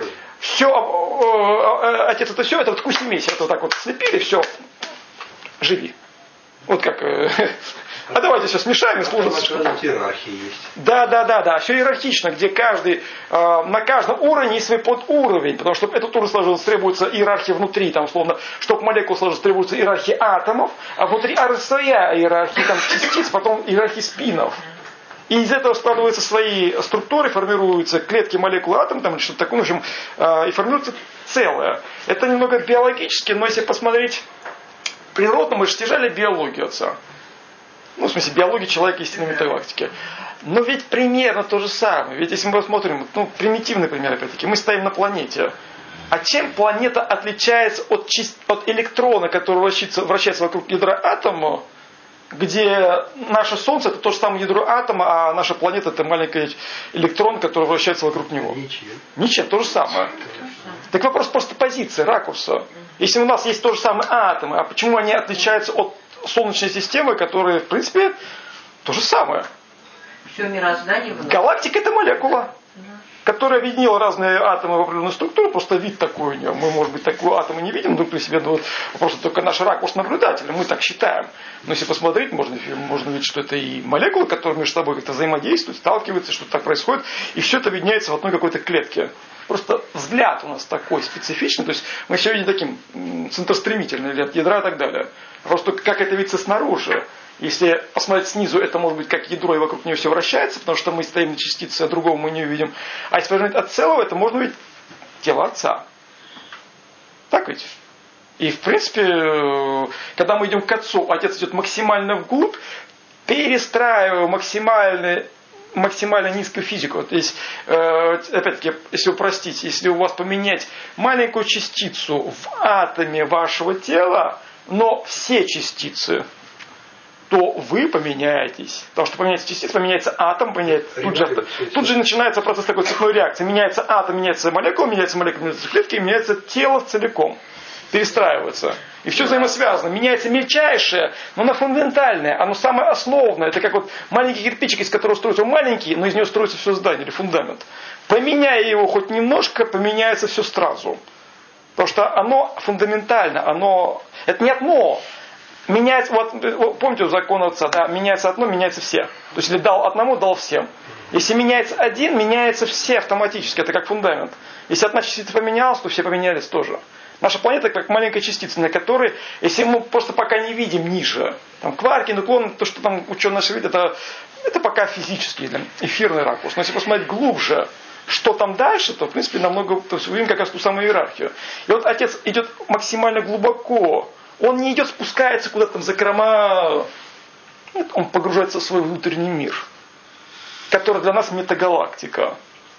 все, отец это все, это вот кусь-месь, это вот так вот слепили, все, живи. Вот как, а давайте все смешаем и служим. Иерархия есть. Да, да, да, да, все иерархично, где каждый, на каждом уровне есть свой подуровень, потому что чтобы этот уровень сложился, требуется иерархия внутри, там, условно, чтобы молекула сложилась, требуется иерархия атомов, а внутри своя иерархия там, частиц, потом иерархия спинов. И из этого складываются свои структуры, формируются клетки, молекулы, атом, там, или что-то такое, в общем, и формируется целое. Это немного биологически, но если посмотреть природно, мы же стяжали биологию отца. Ну, в смысле, биология человека истинной метагалактики. Но ведь примерно то же самое. Ведь если мы посмотрим, ну, примитивный пример, опять-таки, мы стоим на планете. А чем планета отличается от, от электрона, который вращается, вращается вокруг ядра атома, где наше Солнце — это то же самое ядро атома, а наша планета — это маленький электрон, который вращается вокруг него. Ничем. Ничем, то же самое. Так вопрос просто позиции, ракурса. Если у нас есть то же самое атомы, а почему они отличаются от Солнечной системы, которая, в принципе, то же самое? Все мироздание. Галактика — это молекула, которая объединила разные атомы в определенную структуру, просто вид такой у нее. Мы, может быть, такой атом и не видим, но при себе, ну, вот, просто только наш ракурс наблюдателя, мы так считаем. Но если посмотреть, можно, можно видеть, что это и молекулы, которые между собой как-то взаимодействуют, сталкиваются, что-то так происходит, и все это объединяется в одной какой-то клетке. Просто взгляд у нас такой специфичный, то есть мы все видим таким центростремительным, или от ядра и так далее. Просто как это видится снаружи. Если посмотреть снизу, это может быть как ядро, и вокруг нее все вращается, потому что мы стоим на частице, а другого мы не увидим. А если посмотреть от целого, это можно увидеть тело отца. Так ведь? И в принципе, когда мы идем к отцу, отец идет максимально вглубь, перестраивая максимально, максимально низкую физику. То есть, опять-таки, если упростить, если у вас поменять маленькую частицу в атоме вашего тела, но все частицы, то вы поменяетесь. Потому что поменяется частица, поменяется атом, поменяется, тут, же, тут же начинается процесс такой цепной реакции. Меняется атом, меняется молекула, меняется молекула, меняется клетки, меняется тело целиком. Перестраивается. И все взаимосвязано. Меняется мельчайшее, но оно фундаментальное, оно самое основное. Это как вот маленький кирпичик, из которого строится маленький, но из него строится все здание или фундамент. Поменяя его хоть немножко, поменяется все сразу. Потому что оно фундаментально, оно... Это не одно. Меняется, вот помните закон отца, да, меняется одно, меняется все. То есть если дал одному, дал всем. Если меняется один, меняются все автоматически, это как фундамент. Если одна частица поменялась, то все поменялись тоже. Наша планета как маленькая частица, на которой, если мы просто пока не видим ниже, там кварки, нуклоны, то, что там ученые наши видят, это, это пока физический, эфирный ракурс. Но если посмотреть глубже, что там дальше, то в принципе намного, то есть увидим как раз ту самую иерархию. И вот отец идет максимально глубоко Он не идет, спускается куда-то там за закрома. Нет, он погружается в свой внутренний мир, который для нас метагалактика.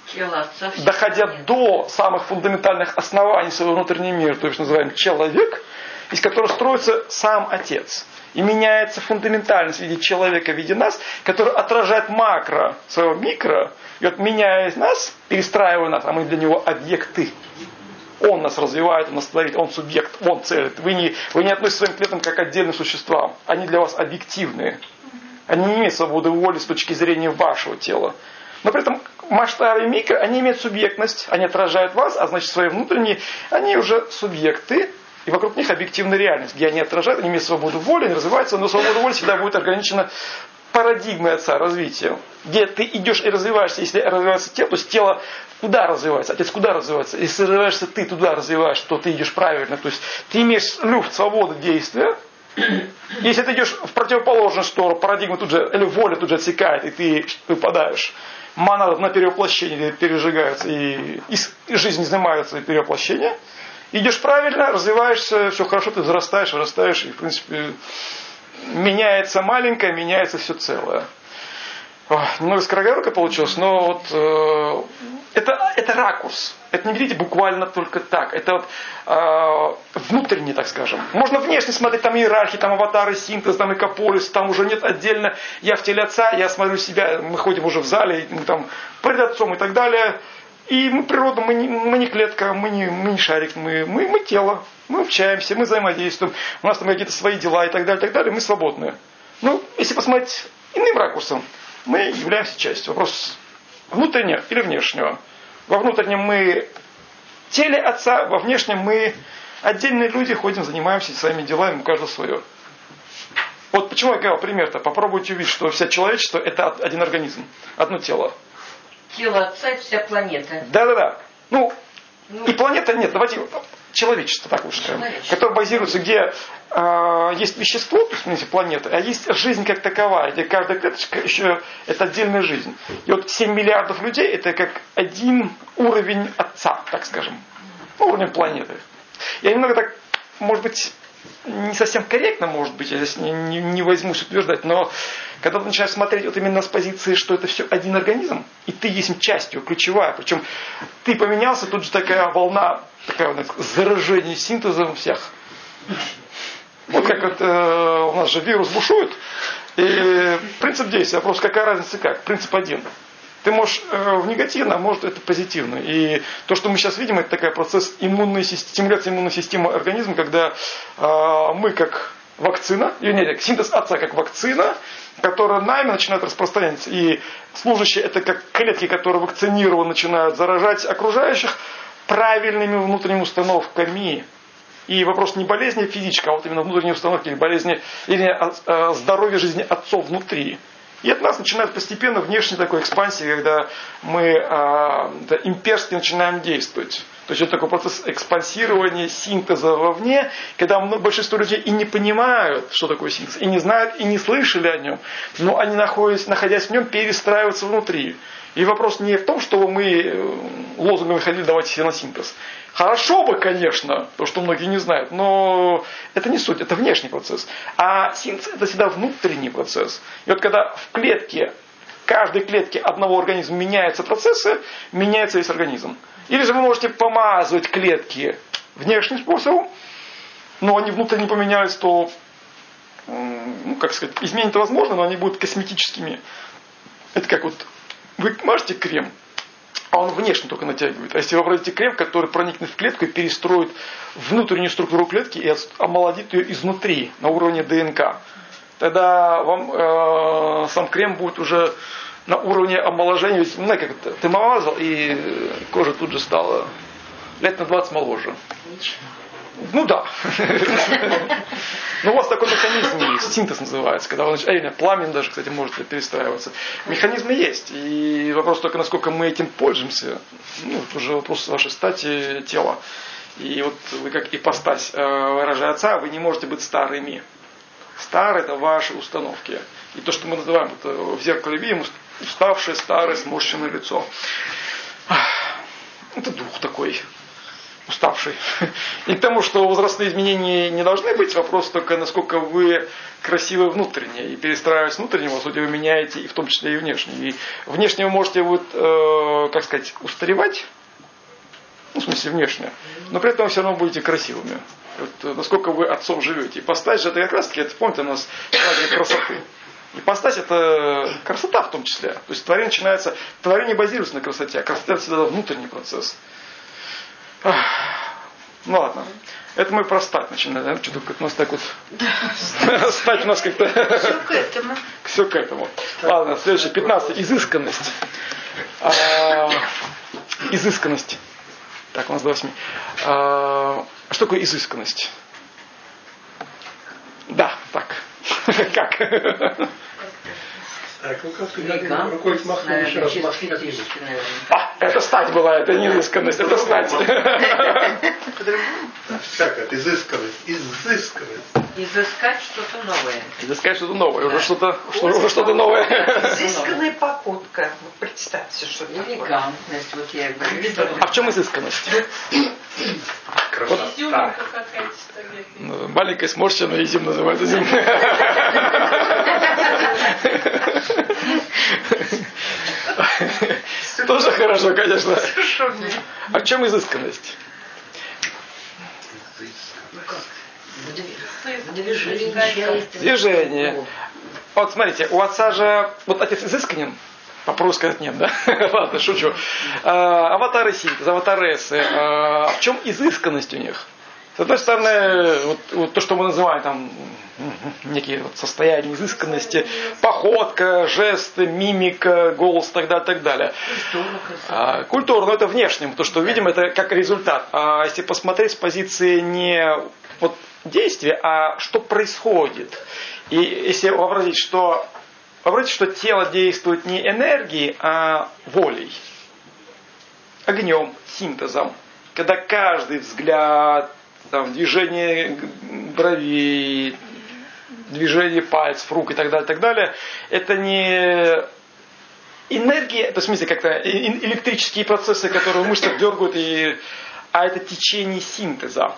Доходя до самых фундаментальных оснований своего внутреннего мира, то есть называем человек, из которого строится сам Отец. И меняется фундаментальность в виде человека, в виде нас, который отражает макро своего микро. И вот меняя нас, перестраивая нас, а мы для него объекты. Он нас развивает, он нас творит, он субъект, он цель. Вы не, вы не относитесь к своим клеткам как к отдельным существам. Они для вас объективные. Они не имеют свободы воли с точки зрения вашего тела. Но при этом масштабы и микро, они имеют субъектность, они отражают вас, а значит свои внутренние, они уже субъекты, и вокруг них объективная реальность, где они отражают, они имеют свободу воли, они развиваются, но свобода воли всегда будет ограничена парадигмой Отца развития. Где ты идешь и развиваешься, если развивается тело, то есть тело куда развивается, Отец куда развивается. Если развиваешься ты туда развиваешь, то ты идешь правильно. То есть ты имеешь люфт свободы действия. Если ты идешь в противоположную сторону, парадигма тут же, или воля тут же отсекает, и ты выпадаешь. Монады на перевоплощение пережигаются, и, и, и жизнь занимается перевоплощением. Идешь правильно, развиваешься, все хорошо, ты взрастаешь, вырастаешь, и в принципе меняется маленькое, меняется все целое. Ох, немного скороговорка получилось, но вот э, это, это ракурс. Это не видите буквально только так. Это вот э, внутренний, так скажем. Можно внешне смотреть, там иерархии, там аватары, синтез, там экополис, там уже нет отдельно. Я в теле Отца, я смотрю себя, мы ходим уже в зале, мы там пред Отцом и так далее. И мы природа, мы не, мы не клетка, мы не, мы не шарик, мы, мы, мы тело. Мы общаемся, мы взаимодействуем. У нас там какие-то свои дела и так далее, и так далее. Мы свободные. Ну, если посмотреть иным ракурсом, мы являемся частью. Вопрос внутреннего или внешнего. Во внутреннем мы теле Отца, во внешнем мы отдельные люди, ходим, занимаемся своими делами, у каждого свое. Вот почему я говорил пример-то. Попробуйте увидеть, что вся человечество это один организм, одно тело. Тело Отца и вся планета. Да-да-да. Ну, ну, и планета нет, давайте человечество, так лучше скажем, которое базируется, где э, есть вещество, то есть, смотрите, планета, а есть жизнь как таковая, где каждая клеточка еще это отдельная жизнь. И вот семь миллиардов людей это как один уровень Отца, так скажем, ну, уровень планеты. Я немного так, может быть, не совсем корректно, может быть, я здесь не, не, не возьмусь утверждать, но когда ты начинаешь смотреть вот именно с позиции, что это все один организм, и ты есть частью, ключевая, причем ты поменялся, тут же такая волна, такая вот заражение синтезом всех. Вот как вот, э, у нас же вирус бушует, и принцип действия, вопрос, какая разница как, принцип один. Ты можешь э, в негативно, а может это позитивно. И то, что мы сейчас видим, это такой процесс иммунной системы, стимуляции иммунной системы организма, когда э, мы как вакцина, или нет, синтез Отца как вакцина, которая нами начинает распространяться. И служащие это как клетки, которые вакцинированы, начинают заражать окружающих правильными внутренними установками. И вопрос не болезни физической, а вот именно внутренней установки, или болезни, или э, здоровья жизни отцов внутри. И от нас начинает постепенно внешняя такая экспансия, когда мы э, имперски начинаем действовать. То есть это такой процесс экспансирования, синтеза вовне, когда большинство людей и не понимают, что такое синтез, и не знают, и не слышали о нем, но они, находясь, находясь в нем, перестраиваются внутри. И вопрос не в том, что мы лозунгами ходили, давайте все на синтез. Хорошо бы, конечно, то, что многие не знают, но это не суть, это внешний процесс. А синтез это всегда внутренний процесс. И вот когда в клетке, в каждой клетке одного организма меняются процессы, меняется весь организм. Или же вы можете помазывать клетки внешним способом, но они внутренне поменялись, то, ну, как сказать, изменить-то возможно, но они будут косметическими. Это как вот вы мажете крем, а он внешне только натягивает. А если вы обратите крем, который проникнет в клетку и перестроит внутреннюю структуру клетки и омолодит ее изнутри, на уровне ДНК, тогда вам э, сам крем будет уже на уровне омоложения. Ведь, ну, как это, ты мазал, и кожа тут же стала лет на двадцать моложе. Ну да. Но у вас такой механизм есть, синтез называется, когда он, а, пламень даже, кстати, может перестраиваться. Механизмы есть, и вопрос только, насколько мы этим пользуемся. Ну, это уже вопрос вашей стати тела. И вот вы как ипостась выражая Отца, вы не можете быть старыми. Старые это ваши установки. И то, что мы называем это в зеркале видим, уставшее, старое, сморщенное лицо. Это дух такой. уставший. И к тому, что возрастные изменения не должны быть, вопрос только, насколько вы красивы внутренне. И перестраиваясь внутренне, по сути, вы меняете, и в том числе и внешне. И внешне вы можете, вот, э, как сказать, устаревать, ну, в смысле внешне, но при этом вы все равно будете красивыми. Вот, насколько вы отцом живете. Ипостась же это как раз таки, это, помните, у нас праздник красоты. Ипостась это красота в том числе. То есть творение начинается, творение базируется на красоте, а красота это всегда внутренний процесс. Ах, ну ладно. Это мы про стать начинаем. Что-то у нас так вот. Стать у нас как-то. Все к этому. Все к этому. Ладно, следующее, пятнадцать. Изысканность. А, изысканность. Так, у нас до восьми. А, что такое изысканность? Да, так. Как? Так, ну как рукой махнул, еще раз махнул. А, это стать была, это не изысканность, это стать. Как это? Изысканность. Изысканность. Изыскать что-то новое. Изыскать что-то новое, уже что-то, что, уже что-то новое. Изысканная походка. Вот представьте, что такое. Элегантность, вот я говорю. Что... А в чем изысканность? Изюминка какая-то стоит. Маленькая сморщенная изюм называется изюм. Тоже хорошо, конечно. А в чем изысканность? Движение. Вот смотрите, у отца же, вот отец изысканен, попробую сказать нет, да? Ладно, шучу. А, аватары синтез, аватары эссе. А, в чем изысканность у них? С одной стороны, вот, вот то, что мы называем там некие вот состояния изысканности, походка, жесты, мимика, голос и так далее, так далее. А, культура, но это внешним, то, что видим, это как результат. А если посмотреть с позиции не вот действия, а что происходит. И если вообразить, что, вообразить, что тело действует не энергией, а волей, огнем, синтезом, когда каждый взгляд, там, движение бровей, движение пальцев, рук и так далее, так далее, это не энергия, это в смысле как-то электрические процессы, которые в мышцах дергают, и, а это течение синтеза.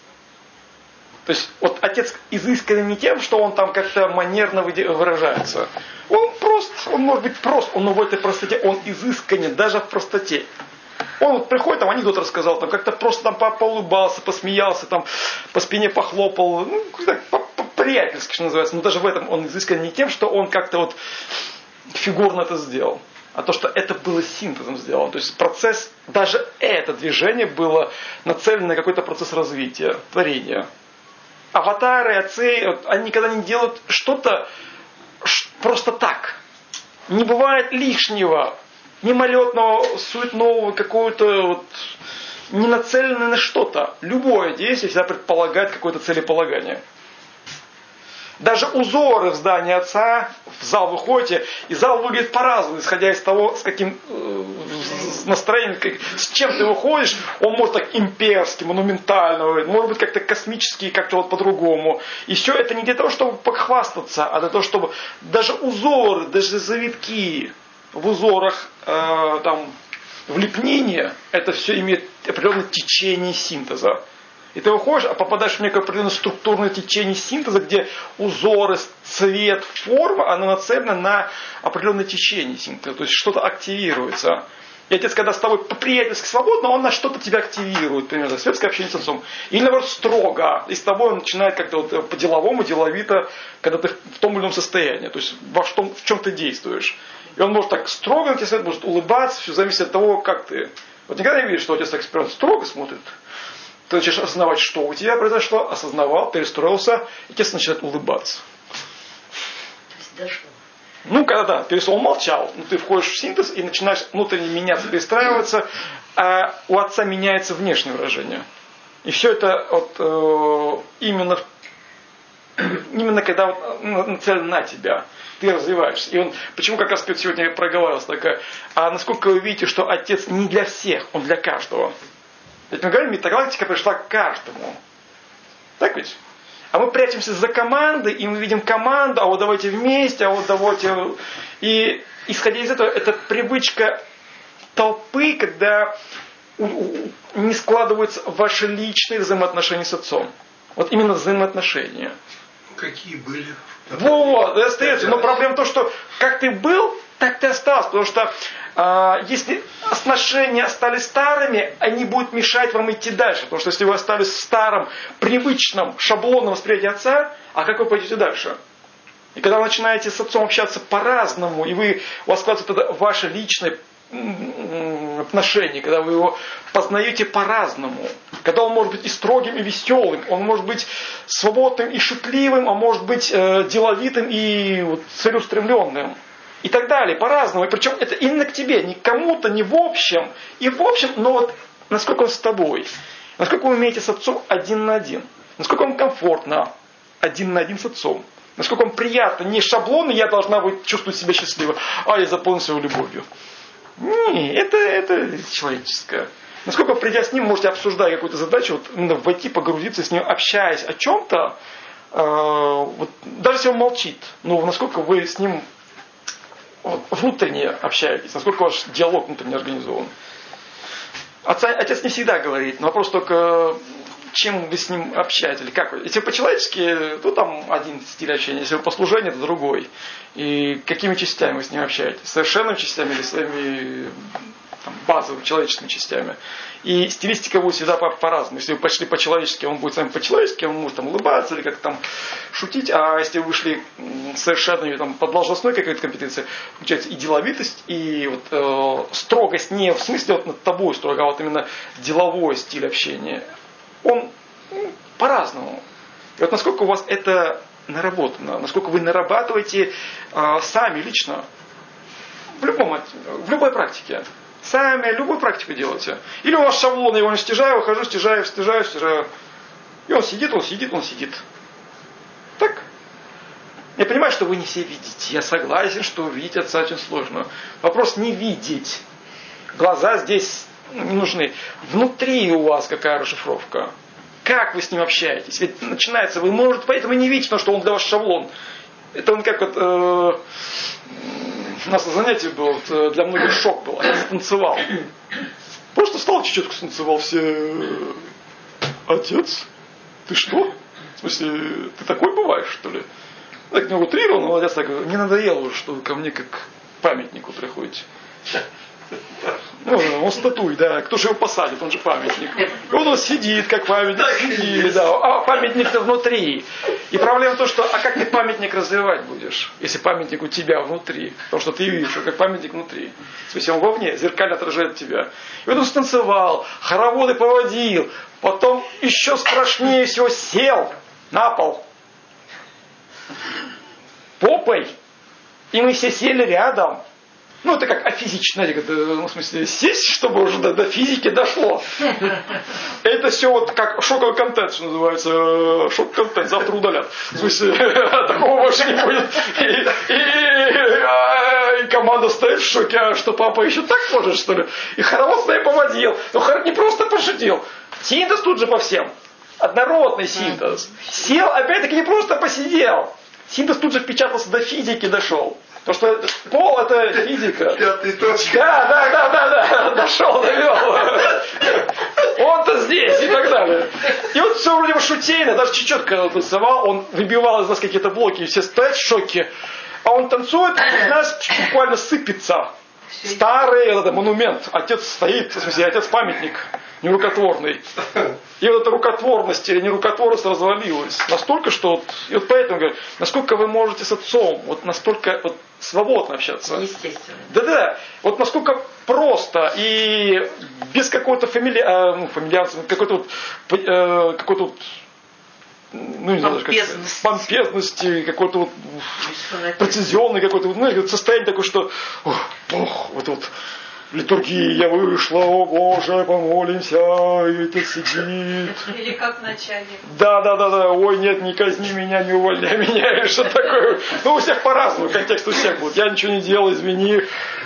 То есть вот отец изысканный не тем, что он там как-то манерно выражается. Он прост, он может быть прост, он в этой простоте, он изысканен даже в простоте. Он вот приходит, там анекдот рассказал, там как-то просто там поулыбался, посмеялся, там по спине похлопал, ну, так, по-приятельски, что называется. Но даже в этом он изыскан не тем, что он как-то вот фигурно это сделал, а то, что это было синтезом сделано. То есть процесс, даже это движение было нацелено на какой-то процесс развития, творения. Аватары, отцы, они никогда не делают что-то просто так. Не бывает лишнего, мимолетного, суетного, какого-то вот, не нацеленное на что-то. Любое действие всегда предполагает какое-то целеполагание. Даже узоры в здании отца, в зал выходите, и зал выглядит по-разному, исходя из того, с каким э, настроением, как, с чем ты выходишь. Он может так имперский, монументальный, может быть как-то космический, как-то вот по-другому. И все это не для того, чтобы похвастаться, а для того, чтобы даже узоры, даже завитки в узорах, э, там, влепнения, это все имеет определенное течение синтеза. И ты выходишь, а попадаешь в некое определенное структурное течение синтеза, где узоры, цвет, форма, оно нацелено на определенное течение синтеза. То есть что-то активируется. И отец, когда с тобой по-приятельски свободно, он на что-то тебя активирует. Примерно, светское общение с отцом. Или, наоборот, строго. И с тобой он начинает как-то вот по-деловому, деловито, когда ты в том или ином состоянии. То есть во что, в чем ты действуешь. И он может так строго на тебя смотреть, может улыбаться, все зависит от того, как ты. Вот никогда не видишь, что отец так строго смотрит. Ты начинаешь осознавать, что у тебя произошло, осознавал, перестроился, и отец начинает улыбаться. То есть дошло. Ну, когда да, перестал, он молчал, но ты входишь в синтез и начинаешь внутренне меняться, перестраиваться, а у отца меняется внешнее выражение. И все это вот, э, именно, именно когда вот, нацелено на тебя. Ты развиваешься. И он, почему как раз сегодня проговаривался такая, а насколько вы видите, что отец не для всех, он для каждого. Ведь мы говорим, метагалактика пришла к каждому. Так ведь? А мы прячемся за командой, и мы видим команду, а вот давайте вместе, а вот давайте... И исходя из этого, это привычка толпы, когда не складываются ваши личные взаимоотношения с отцом. Вот именно взаимоотношения. Какие были? Вот, и остается. Но проблема в том, что как ты был, так ты остался. Потому что э, если отношения остались старыми, они будут мешать вам идти дальше. Потому что если вы остались в старом, привычном, шаблонном восприятии отца, а как вы пойдете дальше? И когда вы начинаете с отцом общаться по-разному, и вы, у вас складывается тогда ваше личное отношение, когда вы его познаете по-разному. Когда он может быть и строгим, и веселым, он может быть свободным и шутливым, а может быть э, деловитым и вот, целеустремленным. И так далее, по-разному. И причем это именно к тебе, не к кому-то, не в общем. И в общем, но вот насколько он с тобой. Насколько вы умеете с отцом один на один. Насколько вам комфортно один на один с отцом. Насколько вам приятно. Не шаблонно, я должна быть, чувствовать себя счастливо, а я заполнился его любовью. Не, это, это человеческое. Насколько, придя с ним, можете, обсуждая какую-то задачу, вот, именно войти, погрузиться с ним, общаясь о чем-то, э, вот, даже если он молчит, но насколько вы с ним вот, внутренне общаетесь, насколько ваш диалог внутренне организован. Отца, отец не всегда говорит, но вопрос только, чем вы с ним общаетесь, или как вы. Если по-человечески, то там один стиль общения, если по служению, то другой. И какими частями вы с ним общаетесь? Совершенными частями или своими там, базовыми человеческими частями? И стилистика будет всегда по- по-разному. Если вы пошли по-человечески, он будет с вами по-человечески, он может там улыбаться или как-то там шутить. А если вы вышли совершенно там, по должностной какой-то компетенции, включается и деловитость, и вот, э, строгость не в смысле вот над тобой строго, а вот именно деловой стиль общения. Он ну, по-разному. И вот насколько у вас это наработано, насколько вы нарабатываете э, сами лично в, любом, в любой практике. Сами любую практику делаете. Или у вас шаблон, я его не стяжаю, выхожу, стяжаю, стяжаю, стяжаю. И он сидит, он сидит, он сидит. Так. Я понимаю, что вы не все видите. Я согласен, что увидеть отца очень сложно. Вопрос не видеть. Глаза здесь не нужны. Внутри у вас какая расшифровка? Как вы с ним общаетесь? Ведь начинается, вы можете, поэтому не видите, потому что он для вас шаблон. Это он как вот... Э, у нас на занятии было, вот, для многих шок был. Я станцевал. Просто встал чуть-чуть, станцевал все. Отец? Ты что? В смысле, ты такой бываешь, что ли? Так не утрировал, но отец так говорит, мне надоело уже, что вы ко мне как к памятнику приходите. Ну, он статуй, да. Кто же его посадит, он же памятник. И он, он сидит, как памятник, сидит, да. А памятник-то внутри. И проблема в том, что, а как ты памятник развивать будешь, если памятник у тебя внутри? Потому что ты видишь, как памятник внутри. В смысле, он вовне зеркально отражает тебя. И вот он станцевал, хороводы поводил, потом еще страшнее всего сел на пол. Попой. И мы все сели рядом. Ну, это как афизично, знаете, ну, в смысле, сесть, чтобы уже до, до физики дошло. Это все вот как шоковый контент, что называется, шок-контент, завтра удалят. В смысле, такого больше не будет. И, и, и команда стоит в шоке, а что папа еще так может, что ли? И хоровод с нами поводил. Но не просто пошутил. Синтез тут же по всем. Однородный синтез. Сел, опять-таки, не просто посидел. Синтез тут же впечатался до физики, дошел. Потому что пол это физика. Пятый точка. Да, да, да, да, да, дошел, довел. Он-то здесь и так далее. И вот все вроде бы шутейно, даже чуть-чуть когда он танцевал, он выбивал из нас какие-то блоки, и все стоят в шоке. А он танцует, и из нас буквально сыпется. Старый этот монумент. Отец стоит, в смысле, отец памятник, нерукотворный. И вот эта рукотворность или нерукотворность развалилась. Настолько, что вот, и вот поэтому говорю, насколько вы можете с отцом, вот настолько вот, свободно общаться. Естественно. Да-да, вот насколько просто и без какого-то фамили... ну, фамильярства, какой-то вот, э, какой-то вот ну, не знаю, как помпезности, какой-то вот прецизионный какой-то вот, ну, состояние такое, что ох, ох, вот вот литургии я вышла, о Боже, помолимся, и это сидит. Или как начальник. Да, да, да, да, ой, нет, не казни меня, не увольняй меня, и что такое. Ну, у всех по-разному, контекст у всех будет. Я ничего не делал, извини.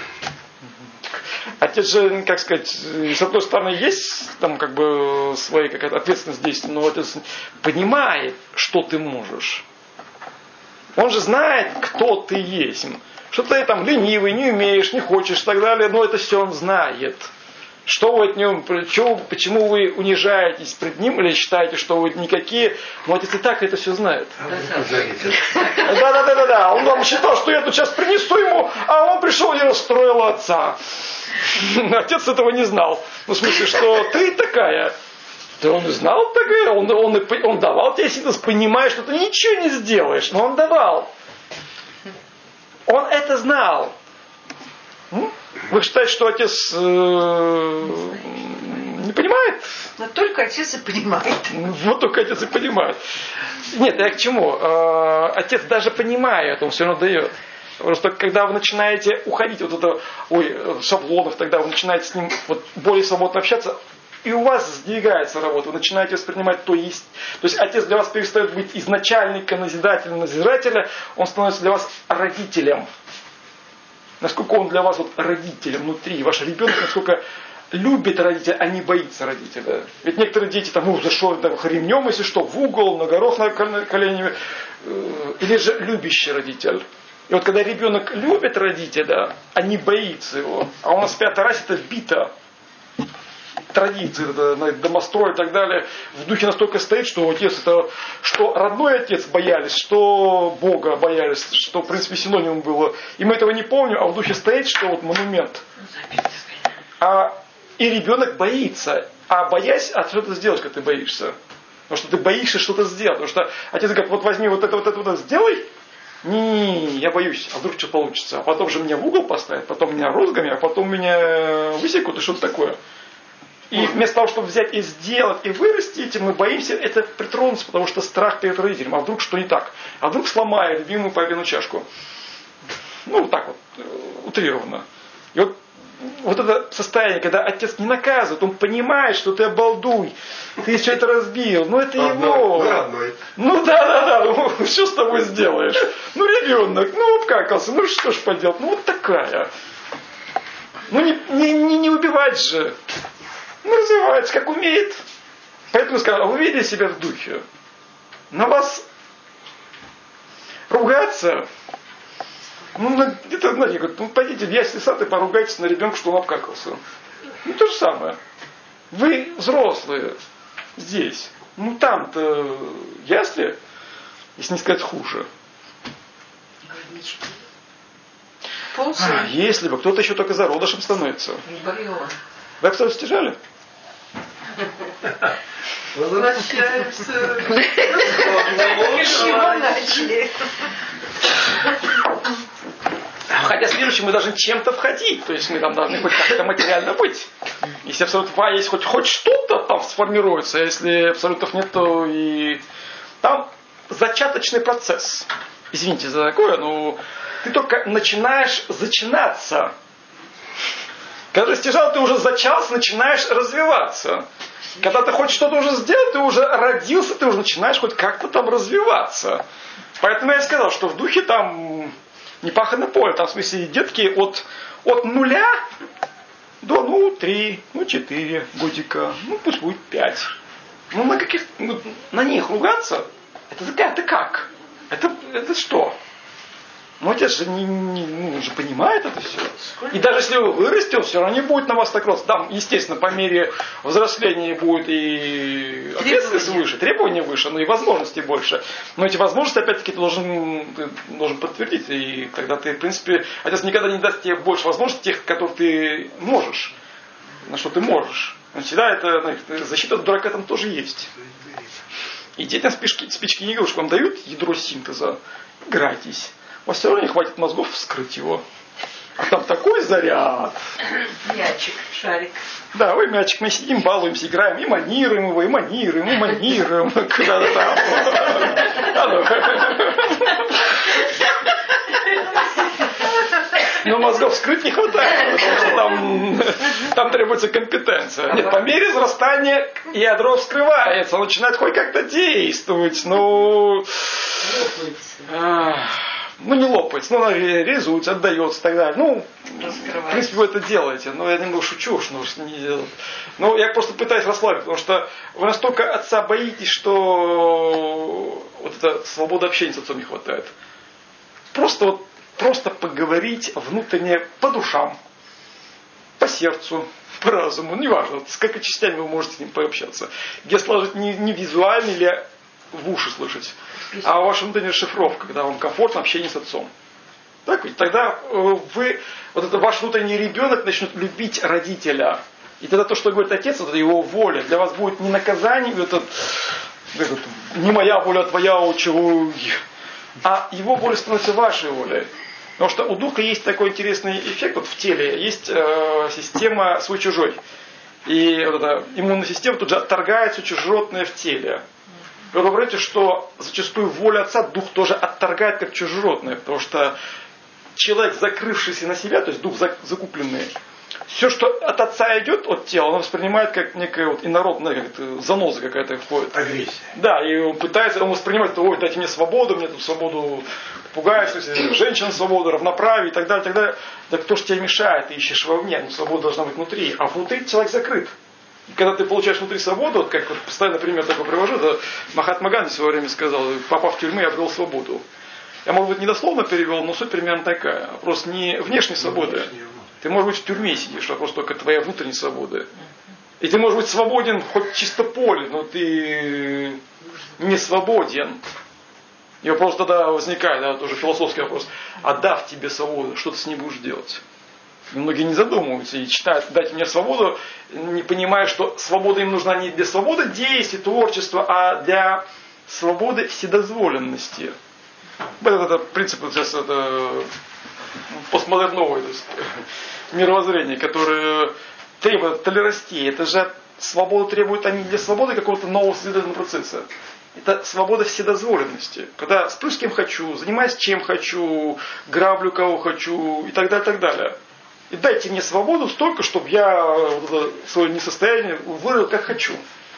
Отец же, как сказать, с одной стороны, есть там как бы своя какая-то ответственность действия, но отец понимает, что ты можешь. Он же знает, кто ты есть. Что ты там ленивый, не умеешь, не хочешь и так далее, но это все он знает. Что вы от него, почему, почему вы унижаетесь пред ним или считаете, что вы никакие? Но отец и так это все знает. Да, да, да, да, да. Он вам считал, что я тут сейчас принесу ему, а он пришел и расстроил отца. Отец этого не знал. Ну, в смысле, что ты такая. Да он и знал такая, он, он, он давал тебе синтез, понимая, что ты ничего не сделаешь, но он давал. Он это знал. Вы считаете, что отец э, не понимает? Но только отец и понимает. Вот только отец и понимает. Нет, я к чему? Э, отец даже понимая это, он все равно дает. Просто когда вы начинаете уходить вот это, ой, шаблонов, тогда вы начинаете с ним вот более свободно общаться, и у вас сдвигается работа, вы начинаете воспринимать то есть. То есть отец для вас перестает быть изначальником, назидателем, назирателя, он становится для вас родителем. Насколько он для вас вот родителем внутри, ваш ребенок, насколько любит родителя, а не боится родителя. Ведь некоторые дети там, ну, зашел там, ремнем, если что, в угол, на горох на колени, или же любящий родитель. И вот когда ребенок любит родителя, а не боится его, а у нас в пятой расе это вбито, традиции, это, домострой и так далее, в духе настолько стоит, что отец это, что родной отец боялись, что Бога боялись, что в принципе синонимом было. И мы этого не помним, а в духе стоит, что вот монумент. А и ребенок боится. А боясь, а что ты сделаешь, когда ты боишься? Потому что ты боишься что-то сделать. Потому что отец говорит, вот возьми вот это, вот это, вот это, сделай. Не, я боюсь, а вдруг что получится. А потом же меня в угол поставят, потом меня розгами, а потом меня высекут и что-то такое. И вместо того, чтобы взять и сделать, и вырасти этим, мы боимся это притронуться, потому что страх перед родителем. А вдруг что не так? А вдруг сломаю любимую папину чашку? Ну, так вот, утрированно. И вот, вот это состояние, когда отец не наказывает, он понимает, что ты обалдуй, ты все это разбил, ну это Родной, его. ну, родной. Ну да, да, да, ну что с тобой сделаешь? Ну ребенок, ну обкакался, ну что ж поделать, ну вот такая. Ну не, не, не, не убивать же. Ну, развивается, как умеет. Поэтому сказал, вы видели себя в духе. На вас ругаться, ну, где-то, знаете, говорят, ну, пойдите в ясный сад и поругайтесь на ребенка, что он обкакался. Ну, то же самое. Вы взрослые здесь. Ну, там-то ясли, если не сказать хуже. А, если бы кто-то еще только зародышем становится. Вы, кстати, стяжали? Возвращаемся. С чего начали? Хотя следующим мы должны чем-то входить. То есть мы там должны хоть как-то материально быть. Если абсолютов А есть хоть, хоть что-то там сформируется, а если абсолютов нет, то и там зачаточный процесс. Извините за такое, но ты только начинаешь зачинаться. Когда ты стяжал, ты уже зачался, начинаешь развиваться. Когда ты хочешь что-то уже сделать, ты уже родился, ты уже начинаешь хоть как-то там развиваться. Поэтому я сказал, что в духе там не пахано поле. Там в смысле детки от, от нуля до ну три, ну четыре годика, ну пусть будет пять. Ну на каких, ну, на них ругаться, это, это как? Это, это что? Ну, отец же, не, не, ну, же понимает это все. И даже если вы вырастете, он все равно не будет на вас так рос. Там, естественно, по мере взросления будет и ответственность выше, требования выше, но и возможностей больше. Но эти возможности, опять-таки, ты должен, ты должен подтвердить. И тогда ты, в принципе, отец никогда не даст тебе больше возможностей, тех, которых ты можешь. На что ты можешь. Но всегда это, защита от дурака там тоже есть. И детям спички, спички не игрушки вам дают ядро синтеза. Играйтесь. У вас все равно не хватит мозгов вскрыть его. А там такой заряд. Мячик, шарик. Да, ой, мячик, мы сидим, балуемся, играем, и манируем его, и манируем, и манируем. Куда-то там. Но мозгов вскрыть не хватает, потому что там, там требуется компетенция. Нет, по мере взрастания ядро вскрывается, оно начинает хоть как-то действовать, ну... Ну, не лопается, ну, она резуется, отдается и так далее. Ну, в принципе, вы это делаете. Но я немного шучу, что не делать. Но я просто пытаюсь расслабить, потому что вы настолько отца боитесь, что вот эта свобода общения с отцом не хватает. Просто вот, просто поговорить внутренне по душам. По сердцу, по разуму, неважно, с какими частями вы можете с ним пообщаться. Где сложить не, не визуально или в уши слышать, а ваша внутренняя шифровка, когда вам комфортно общение с отцом. Так ведь? Тогда вы, вот это ваш внутренний ребенок начнет любить родителя. И тогда то, что говорит отец, это его воля. Для вас будет не наказание, это, это не моя воля, а твоя, чего, а его воля становится вашей волей. Потому что у духа есть такой интересный эффект вот в теле. Есть э, система свой-чужой. И вот эта иммунная система тут же отторгает все чужеродное в теле. Вы говорите, что зачастую воля отца дух тоже отторгает как чужеродное. Потому что человек, закрывшийся на себя, то есть дух закупленный, все, что от отца идет, от тела, он воспринимает как некая вот инородная как заноза какая-то входит. Агрессия. Да, и он пытается, он воспринимает, ой, дайте мне свободу, мне тут свободу пугаешь, женщина свободу, равноправие и так далее, и так далее. Так кто же тебе мешает, ты ищешь вовне, но свобода должна быть внутри, а внутри человек закрыт. И когда ты получаешь внутри свободу, вот как вот постоянно пример такой привожу, да, Махатма Ганди в свое время сказал, попав в тюрьму, я обрел свободу. Я, может быть, недословно перевел, но суть примерно такая. Вопрос не внешней свободы. Ты, может быть, в тюрьме сидишь, вопрос только твоя внутренняя свобода. И ты, может быть, свободен хоть чисто поле, но ты не свободен. И вопрос тогда возникает, да, тоже философский вопрос. Отдав тебе свободу, что ты с ней будешь делать? И многие не задумываются и читают, дайте мне свободу, не понимая, что свобода им нужна не для свободы действий, творчества, а для свободы вседозволенности. Это, это принцип сейчас, это, постмодерновое мировоззрение, которое требует толерастии. Это же свободу требует они для свободы какого-то нового созидательного процесса. Это свобода вседозволенности. Когда сплю с кем хочу, занимаюсь чем хочу, граблю кого хочу и так далее, и так далее. И дайте мне свободу столько, чтобы я вот свое несостояние вырыл как хочу.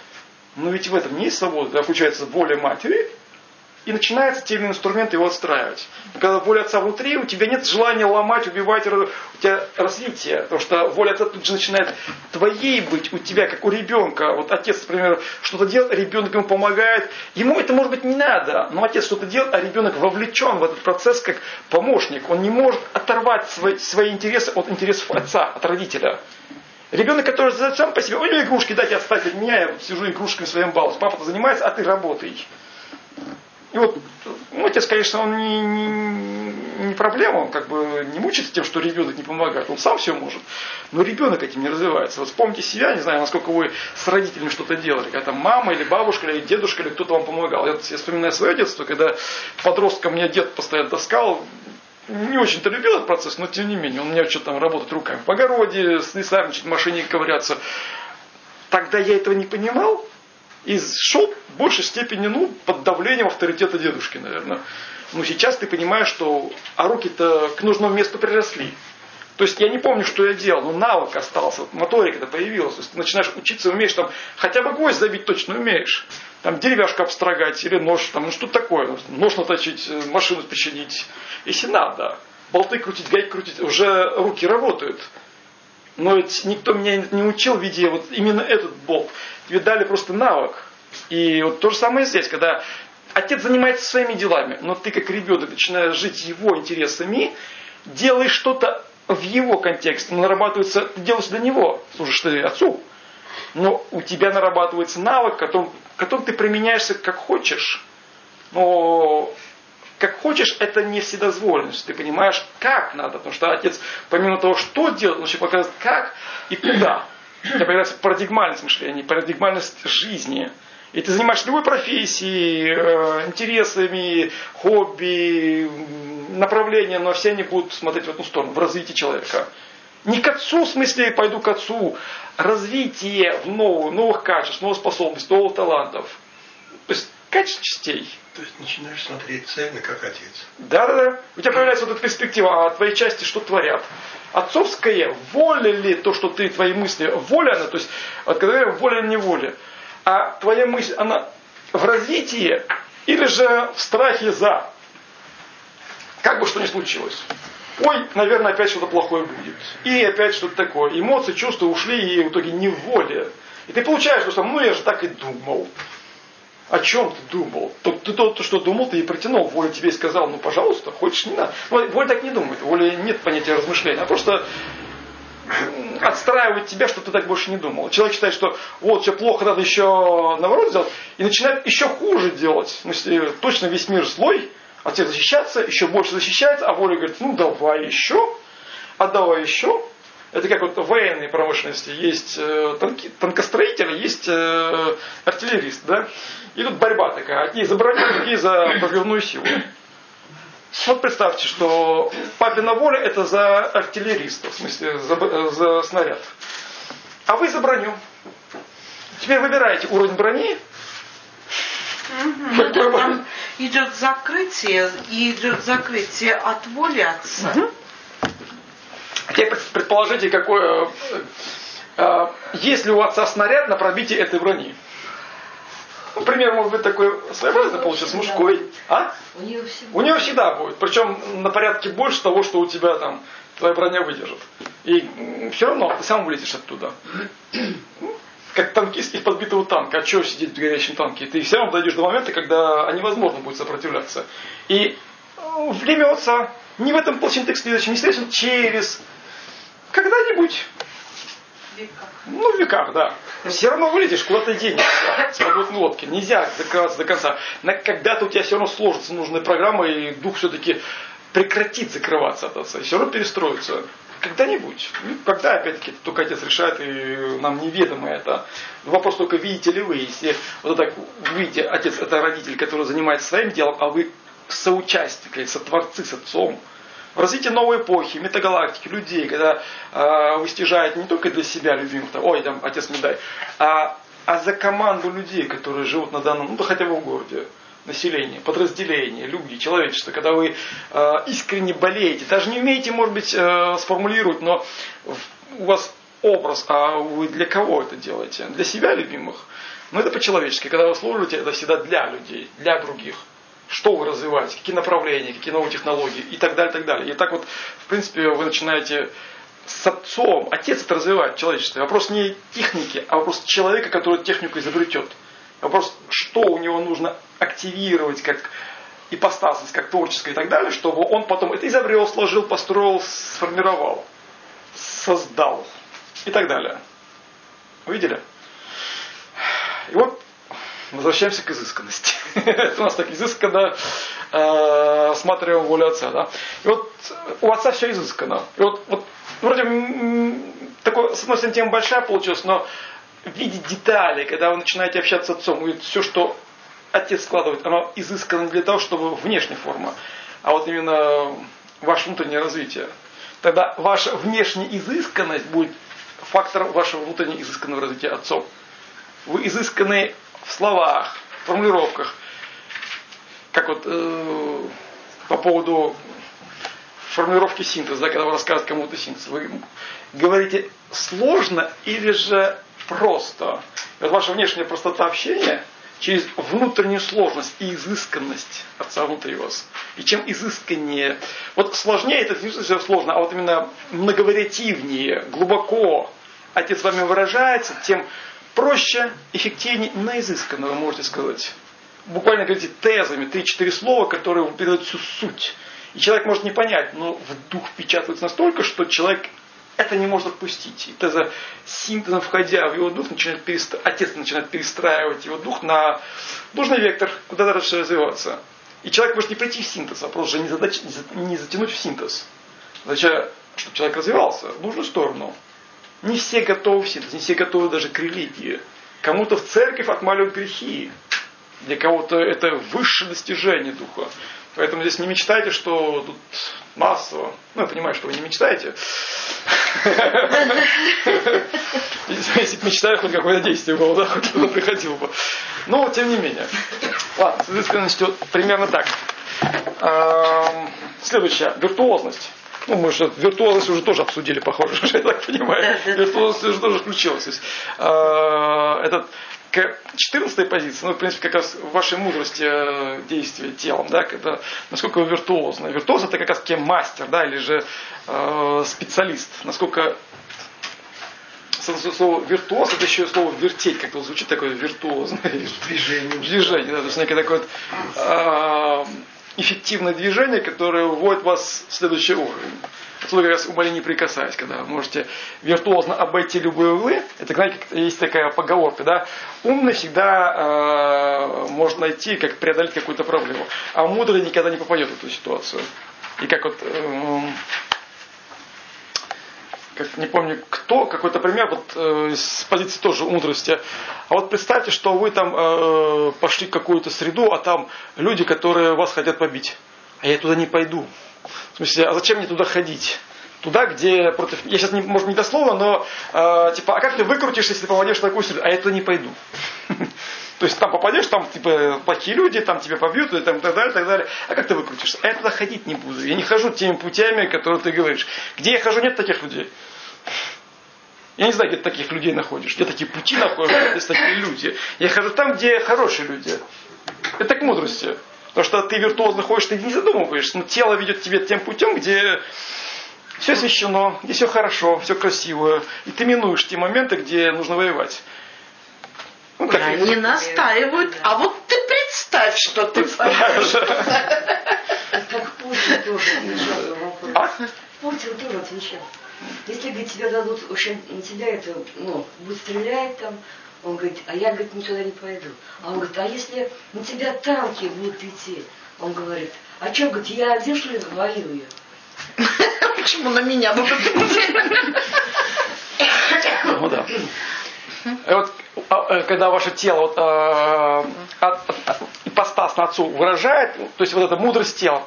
Но ведь в этом не есть свобода. Когда включается воля матери, и начинается те или иные инструменты его отстраивать. Но когда воля отца внутри, у тебя нет желания ломать, убивать, у тебя развитие. Потому что воля отца тут же начинает твоей быть, у тебя, как у ребенка. Вот отец, например, что-то делает, ребенок ему помогает. Ему это, может быть, не надо. Но отец что-то делает, а ребенок вовлечен в этот процесс как помощник. Он не может оторвать свои, свои интересы от интересов отца, от родителя. Ребенок, который сам по себе, ой, игрушки, дайте отстать от меня, я сижу игрушками своим балуюсь. Папа-то занимается, а ты работай. И вот, ну, отец, конечно, он не, не, не проблема, он как бы не мучается тем, что ребенок не помогает, он сам все может, но ребенок этим не развивается. Вот вспомните себя, не знаю, насколько вы с родителями что-то делали, когда там мама или бабушка, или дедушка, или кто-то вам помогал. Я, я вспоминаю свое детство, когда подростком меня дед постоянно таскал, не очень-то любил этот процесс, но тем не менее, он меня что-то там работать руками по огороде, слесарничать, в машине ковыряться. Тогда я этого не понимал. И шел в большей степени, ну, под давлением авторитета дедушки, наверное. Но сейчас ты понимаешь, что а руки-то к нужному месту приросли. То есть я не помню, что я делал, но навык остался, вот моторика-то появилась. То есть ты начинаешь учиться, умеешь там, хотя бы гвоздь забить точно умеешь. Там деревяшку обстрогать или нож, там, ну что такое, нож наточить, машину починить. Если надо, болты крутить, гайки крутить, уже руки работают. Но ведь никто меня не учил в виде вот именно этот болт. Тебе дали просто навык. И вот то же самое здесь, когда отец занимается своими делами, но ты как ребенок начинаешь жить его интересами, делаешь что-то в его контексте, нарабатывается, ты делаешь для него, служишь ты отцу, но у тебя нарабатывается навык, которым, которым ты применяешься как хочешь. Но как хочешь, это не вседозволенность. Ты понимаешь, как надо. Потому что отец, помимо того, что делать, он еще показывает, как и куда. У тебя появляется парадигмальность мышления, парадигмальность жизни. И ты занимаешься любой профессией, интересами, хобби, направлением, но все они будут смотреть в одну сторону, в развитие человека. Не к отцу, в смысле, пойду к отцу. Развитие в новую, новых качеств, новых способностей, новых талантов. То есть качеств частей. То есть начинаешь смотреть цельно, как отец. Да-да-да. У тебя появляется вот эта перспектива, а твои части что творят. Отцовская, воля ли то, что ты, твои мысли, воля она, то есть, вот когда я говорю, воля или не воля, а твоя мысль, она в развитии или же в страхе за. Как бы что ни случилось. Ой, наверное, опять что-то плохое будет. И опять что-то такое. Эмоции, чувства ушли, и в итоге не воля. И ты получаешь, что ну я же так и думал. О чем ты думал? Ты, ты то, что думал, ты и протянул. Воля тебе сказал, ну пожалуйста, хочешь, не надо. Но воля так не думает. Воля нет понятия размышления. А просто отстраивать тебя, чтобы ты так больше не думал. Человек считает, что вот, все плохо, надо еще наоборот сделать, и начинает еще хуже делать. В смысле, точно весь мир злой, от всех защищаться, еще больше защищается, а воля говорит, ну давай еще, а давай еще. Это как вот в военной промышленности есть танки, танкостроители, есть артиллерист, да? И тут борьба такая, одни за броню, другие за прорывную силу. Вот представьте, что папина воля это за артиллериста, в смысле за, за снаряд. А вы за броню. Теперь выбираете уровень брони. Угу. Там идет закрытие, и идет закрытие от воли отца. Угу. Теперь предположите, какое, э, есть ли у отца снаряд на пробитие этой брони. Ну, пример может быть такой своеобразный, получится мужской. А? У нее всегда. У нее всегда будет. Причем на порядке больше того, что у тебя там твоя броня выдержит. И все равно ты сам вылетишь оттуда. Как танкист из подбитого танка. А чего сидеть в горящем танке? Ты все равно дойдешь до момента, когда невозможно будет сопротивляться. И время отца не в этом плохом следующем, не следующем, через когда-нибудь. Веках. Ну, в веках, да. Все равно вылетишь, куда ты денешься с подводной лодки. Нельзя закрываться до конца. Когда-то у тебя все равно сложится нужная программа, и дух все-таки прекратит закрываться от отца. И все равно перестроится. Когда-нибудь. Ну, когда, опять-таки, только отец решает, и нам неведомо это. Вопрос только, видите ли вы. Если вот так видите, отец это родитель, который занимается своим делом, а вы соучастники, сотворцы с отцом. В развитии новой эпохи, метагалактики, людей, когда э, вы стяжаете не только для себя любимых, там, ой, там, отец не дай, а, а за команду людей, которые живут на данном, ну, да хотя бы в городе, население, подразделение, люди, человечество, когда вы э, искренне болеете, даже не умеете, может быть, э, сформулировать, но у вас образ, а вы для кого это делаете? Для себя любимых? Ну, это по-человечески. Когда вы служите, это всегда для людей, для других. Что вы развиваете, какие направления, какие новые технологии и так далее, так далее. И так вот, в принципе, вы начинаете с отцом. Отец это развивает человечество. Вопрос не техники, а вопрос человека, который технику изобретет. Вопрос, что у него нужно активировать как ипостасность, как творческое и так далее, чтобы он потом это изобрел, сложил, построил, сформировал, создал и так далее. Увидели? И вот возвращаемся к изысканности. Это у нас так изысканно э, рассматриваем волю отца. Да? И вот у отца все изысканно. И вот, вот вроде м, такой, с одной стороны, тема большая получилась, но видеть детали, когда вы начинаете общаться с отцом, и все, что отец складывает, оно изысканно не для того, чтобы внешняя форма, а вот именно ваше внутреннее развитие. Тогда ваша внешняя изысканность будет фактором вашего внутреннего изысканного развития отцом. Вы изысканны в словах, в формулировках. Как вот э, по поводу формулировки синтеза, да, когда вы рассказываете кому-то синтез. Вы говорите сложно или же просто. И вот ваша внешняя простота общения через внутреннюю сложность и изысканность отца внутри вас. И чем изысканнее, вот сложнее, это не совсем сложно, а вот именно многовариативнее, глубоко отец с вами выражается, тем проще, эффективнее, наизысканно вы можете сказать. Буквально говорите тезами, три-четыре слова, которые передают всю суть. И человек может не понять, но в дух впечатывается настолько, что человек это не может отпустить. И теза синтезом, входя в его дух, начинает перестра... отец начинает перестраивать его дух на нужный вектор, куда дальше развиваться. И человек может не прийти в синтез, а просто же не, задача, не затянуть в синтез. Задача, чтобы человек развивался в нужную сторону. Не все готовы в синтез, не все готовы даже к религии. Кому-то в церковь отмаливают грехи. Для кого-то это высшее достижение духа. Поэтому здесь не мечтайте, что тут массово. Ну, я понимаю, что вы не мечтаете. Если бы мечтали, хоть какое-то действие было, да, хоть кто-то приходил бы. Но, тем не менее. Ладно, с изысканностью примерно так. Следующая. Виртуозность. Ну, мы же виртуозность уже тоже обсудили, похоже, я так понимаю. Виртуозность уже тоже включилась. То есть, этот к четырнадцатой позиции, ну, в принципе, как раз в вашей мудрости действия телом, да, когда, насколько вы виртуозны. Виртуоз это как раз таки мастер, да, или же э, специалист. Насколько слово виртуоз, это еще слово вертеть, как-то звучит такое виртуозное. Движение. Движение, да, то есть некое такое вот, э, эффективное движение, которое вводит вас в следующий уровень. как раз умоли не прикасаясь, когда вы можете виртуозно обойти любые углы. Это, знаете, есть такая поговорка, да, умный всегда э, может найти, как преодолеть какую-то проблему, а мудрый никогда не попадет в эту ситуацию. И как вот, э, как не помню кто, какой-то пример, вот э, с позиции тоже мудрости. А вот представьте, что вы там э, пошли в какую-то среду, а там люди, которые вас хотят побить. А я туда не пойду. В смысле, а зачем мне туда ходить? Туда, где против... Я сейчас, не, может, не дословно, но э, типа, а как ты выкрутишься, если попадешь в такую среду? А я туда не пойду. То есть там попадешь, там типа плохие люди, там тебя побьют, и там, так далее, так далее. А как ты выкрутишься? А я туда ходить не буду. Я не хожу теми путями, которые ты говоришь. Где я хожу, нет таких людей. Я не знаю, где ты таких людей находишь. Где такие пути находишь, где есть такие люди. Я хожу там, где хорошие люди. Это к мудрости. Потому что ты виртуозно ходишь, ты не задумываешься. Но тело ведет тебя тем путем, где все освящено, где все хорошо, все красиво. И ты минуешь те моменты, где нужно воевать. Ну, как они это настаивают, да. А вот ты представь, что ты пойдешь. Как Путин тоже отвечал на вопрос. Путин тоже отвечал. Если, говорит, тебе дадут, в общем, на тебя это, ну, будет стрелять там, он говорит, а я, говорит, никуда не пойду. А он говорит, а если на тебя танки будут идти? Он говорит, а что, говорит, я один, что ли, воюю? Почему на меня будут идти? Ну да. И вот, когда ваше тело вот, э, от, от, ипостас на отцу выражает, то есть вот эта мудрость тела,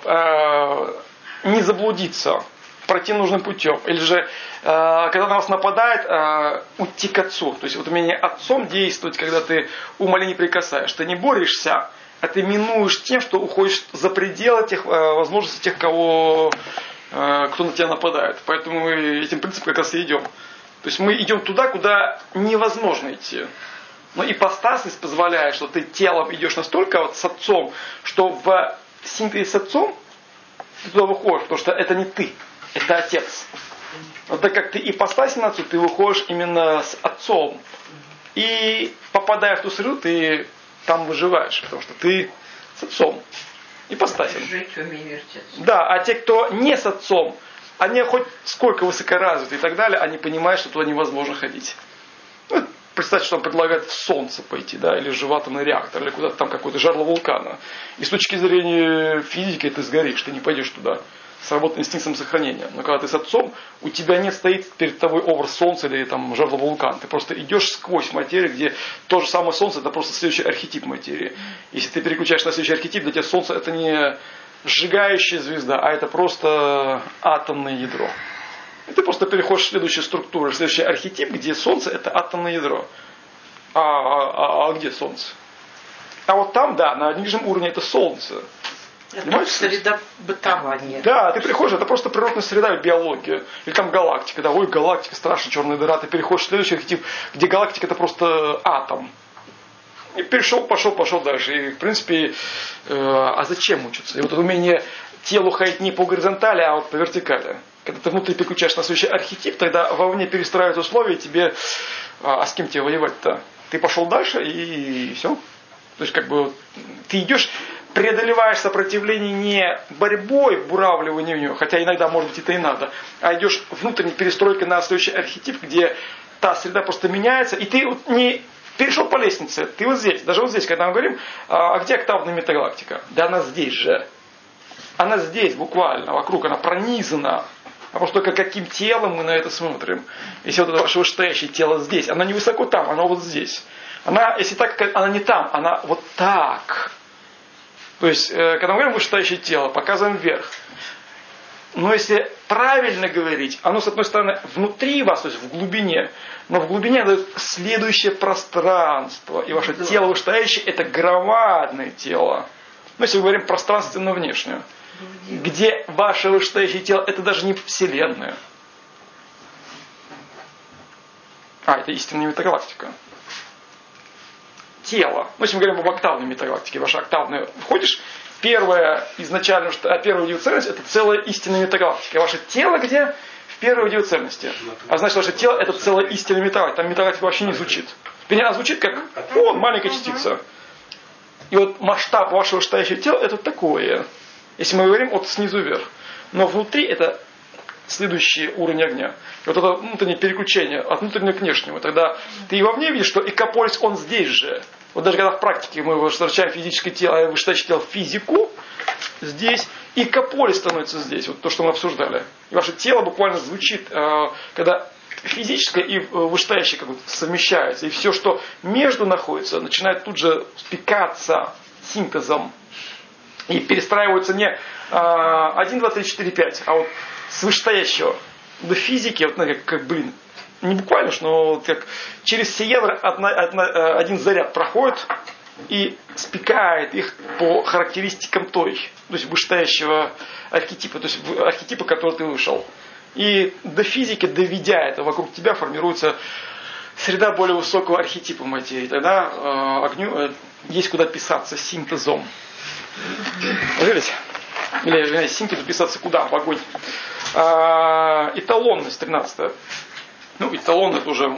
э, не заблудиться, пройти нужным путем. Или же, э, когда на вас нападает, э, уйти к отцу. То есть вот умение отцом действовать, когда ты умоли не прикасаешь. Ты не борешься, а ты минуешь тем, что уходишь за пределы тех э, возможностей тех, кого, э, кто на тебя нападает. Поэтому мы этим принципом как раз и идем. То есть мы идем туда, куда невозможно идти. Но ипостасность позволяет, что ты телом идешь настолько вот с отцом, что в синтезе с отцом ты туда выходишь, потому что это не ты, это отец. Но так как ты ипостасен отцу, ты выходишь именно с отцом. И попадая в ту среду, ты там выживаешь, потому что ты с отцом. Ипостасен. Жить, умеешь. Да, а те, кто не с отцом, они хоть сколько высокоразвиты и так далее, они понимают, что туда невозможно ходить. Ну, представьте, что он предлагает в солнце пойти, да, или же в атомный реактор, или куда-то там какое-то жерло вулкана. И с точки зрения физики ты сгоришь, ты не пойдешь туда. Сработает инстинктом сохранения. Но когда ты с отцом, у тебя нет стоит перед тобой образ солнца или там жерло вулкана. Ты просто идешь сквозь материю, где то же самое солнце, это просто следующий архетип материи. Если ты переключаешь на следующий архетип, для тебя солнце это не сжигающая звезда, а это просто атомное ядро. И ты просто переходишь в следующую структуру, в следующий архетип, где солнце это атомное ядро. А, а, а где солнце? А вот там, да, на нижнем уровне это солнце. Это среда бытования. Да, ты приходишь, это просто природная среда, биология. Или там галактика, да, ой, галактика, страшная черная дыра. Ты переходишь в следующий архетип, где галактика это просто атом. И перешел, пошел, пошел дальше. И, в принципе, э, а зачем учиться? И вот это умение телу ходить не по горизонтали, а вот по вертикали. Когда ты внутри переключаешь на следующий архетип, тогда вовне перестраивают условия, и тебе, а, а с кем тебе воевать-то? Ты пошел дальше, и все. То есть, как бы, ты идешь, преодолеваешь сопротивление не борьбой, буравливанием в него, хотя иногда, может быть, это и надо, а идешь внутренней перестройкой на следующий архетип, где та среда просто меняется, и ты вот не перешел по лестнице, ты вот здесь, даже вот здесь, когда мы говорим, а где октавная метагалактика? Да она здесь же. Она здесь буквально, вокруг, она пронизана. А просто только каким телом мы на это смотрим. Если вот это ваше вышестоящее тело здесь, оно не высоко там, оно вот здесь. Она, если так, она не там, она вот так. То есть, когда мы говорим вышестоящее тело, показываем вверх. Но если правильно говорить, оно, с одной стороны, внутри вас, то есть в глубине, но в глубине дает следующее пространство. И ваше тело вышестоящее – это громадное тело. Ну, если мы говорим пространственно внешнее. Где ваше вышестоящее тело – это даже не Вселенная. А, это истинная метагалактика. Тело. Ну, если мы говорим об октавной метагалактике, ваша октавная, входишь, первая изначально, первая удивительность – это целая истинная метагалактика. А ваше тело где? В первой удивительности. А значит, ваше тело – это целая истинная метагалактика. Там метагалактика вообще не звучит. Вернее, она звучит как фон, маленькая частица. И вот масштаб вашего вышестоящего тела – это такое. Если мы говорим от снизу вверх. Но внутри это следующий уровень огня. И вот это внутреннее переключение от внутреннего к внешнему. Тогда ты и вовне видишь, что экополис, он здесь же. Вот даже когда в практике мы возвращаем физическое тело, а вышестоящее тело в физику, здесь экополис становится здесь. Вот то, что мы обсуждали. И ваше тело буквально звучит, когда физическое и вышестоящее как бы совмещаются. И все, что между находится, начинает тут же спекаться синтезом. И перестраиваются не один, два, три, четыре, пять, а вот с вышестоящего до физики, вот, как, как, блин, не буквально, но вот как через все ядра одна, одна, один заряд проходит и спекает их по характеристикам той, то есть вышестоящего архетипа, то есть архетипа, который ты вышел. И до физики, доведя это, вокруг тебя формируется среда более высокого архетипа материи. Тогда э, огню э, есть куда писаться синтезом. Видите? Или, извиняюсь, синтезу писаться куда? В огонь. А, эталонность, тринадцатая. Ну, эталон это уже...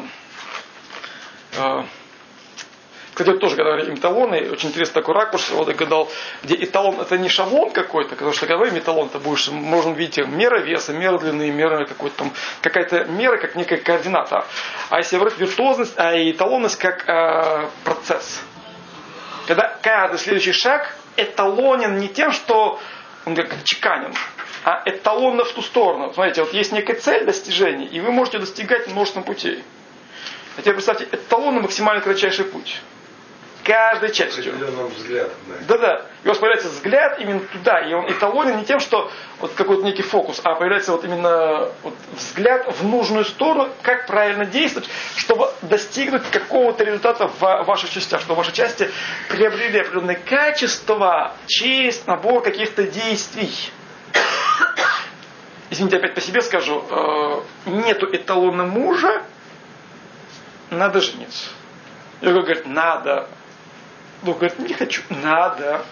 А, кстати, вот тоже, когда говорим эталоны, очень интересный такой ракурс, вот я гадал, где эталон это не шаблон какой-то, потому что когда говорим эталон, то будешь, можно видеть мера веса, мера длины, мера какой-то там, какая-то мера, как некая координата. А если говорить виртуозность, а эталонность как а, процесс. Когда каждый следующий шаг эталонен не тем, что он как чеканен, а эталонно в ту сторону. Смотрите, вот есть некая цель достижения, и вы можете достигать множеством путей. А теперь представьте, эталонно максимально кратчайший путь. Каждой частью. Взглядом, да. Да-да. И у вас появляется взгляд именно туда. И он эталонен не тем, что вот какой-то некий фокус, а появляется вот именно вот взгляд в нужную сторону, как правильно действовать, чтобы достигнуть какого-то результата в ваших частях. Чтобы ваши части приобрели определенные качества через набор каких-то действий. Извините, опять по себе скажу. Нету эталона мужа, надо жениться. И он говорит, надо. Бог говорит, не хочу, надо.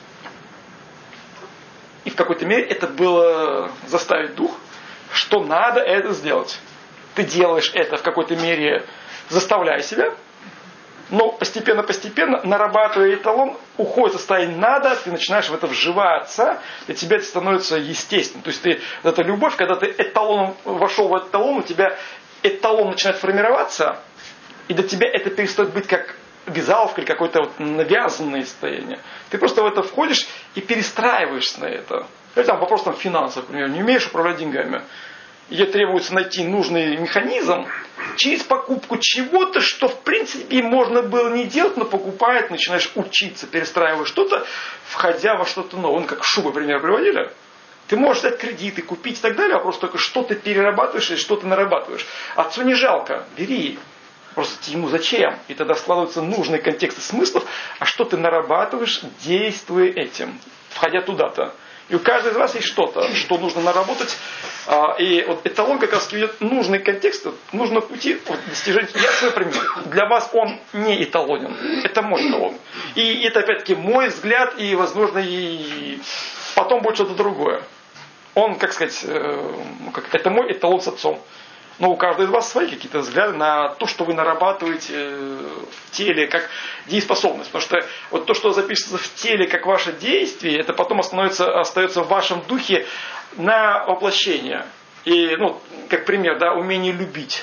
И в какой-то мере это было заставить дух, что надо это сделать. Ты делаешь это в какой-то мере, заставляя себя, но постепенно-постепенно, нарабатывая эталон, уходит состояние надо, ты начинаешь в это вживаться, и тебе это становится естественным. То есть ты, вот эта любовь, когда ты эталоном вошел в эталон, у тебя эталон начинает формироваться, и для тебя это перестает быть как обязаловка или какое-то вот навязанное состояние. Ты просто в это входишь и перестраиваешься на это. Это там вопрос там, финансов, например. Не умеешь управлять деньгами. И тебе требуется найти нужный механизм через покупку чего-то, что в принципе можно было не делать, но покупает, начинаешь учиться, перестраиваешь что-то, входя во что-то новое. Ну, как шубы, пример приводили. Ты можешь взять кредиты, купить и так далее, вопрос только, что ты перерабатываешь и что ты нарабатываешь. Отцу не жалко, бери. Просто ему зачем? И тогда складываются нужные контексты смыслов, а что ты нарабатываешь, действуя этим, входя туда-то. И у каждого из вас есть что-то, что нужно наработать. И вот эталон как раз ведет нужный контекст, нужные пути вот, достижения. Я свой пример. Для вас он не эталонен. Это мой эталон. И это опять-таки мой взгляд, и, возможно, и потом будет что-то другое. Он, как сказать, ну, как, это мой эталон с отцом. Но у каждого из вас свои какие-то взгляды на то, что вы нарабатываете в теле, как дееспособность. Потому что вот то, что записывается в теле, как ваше действие, это потом остается, остается в вашем духе на воплощение. И, ну, как пример, да, умение любить.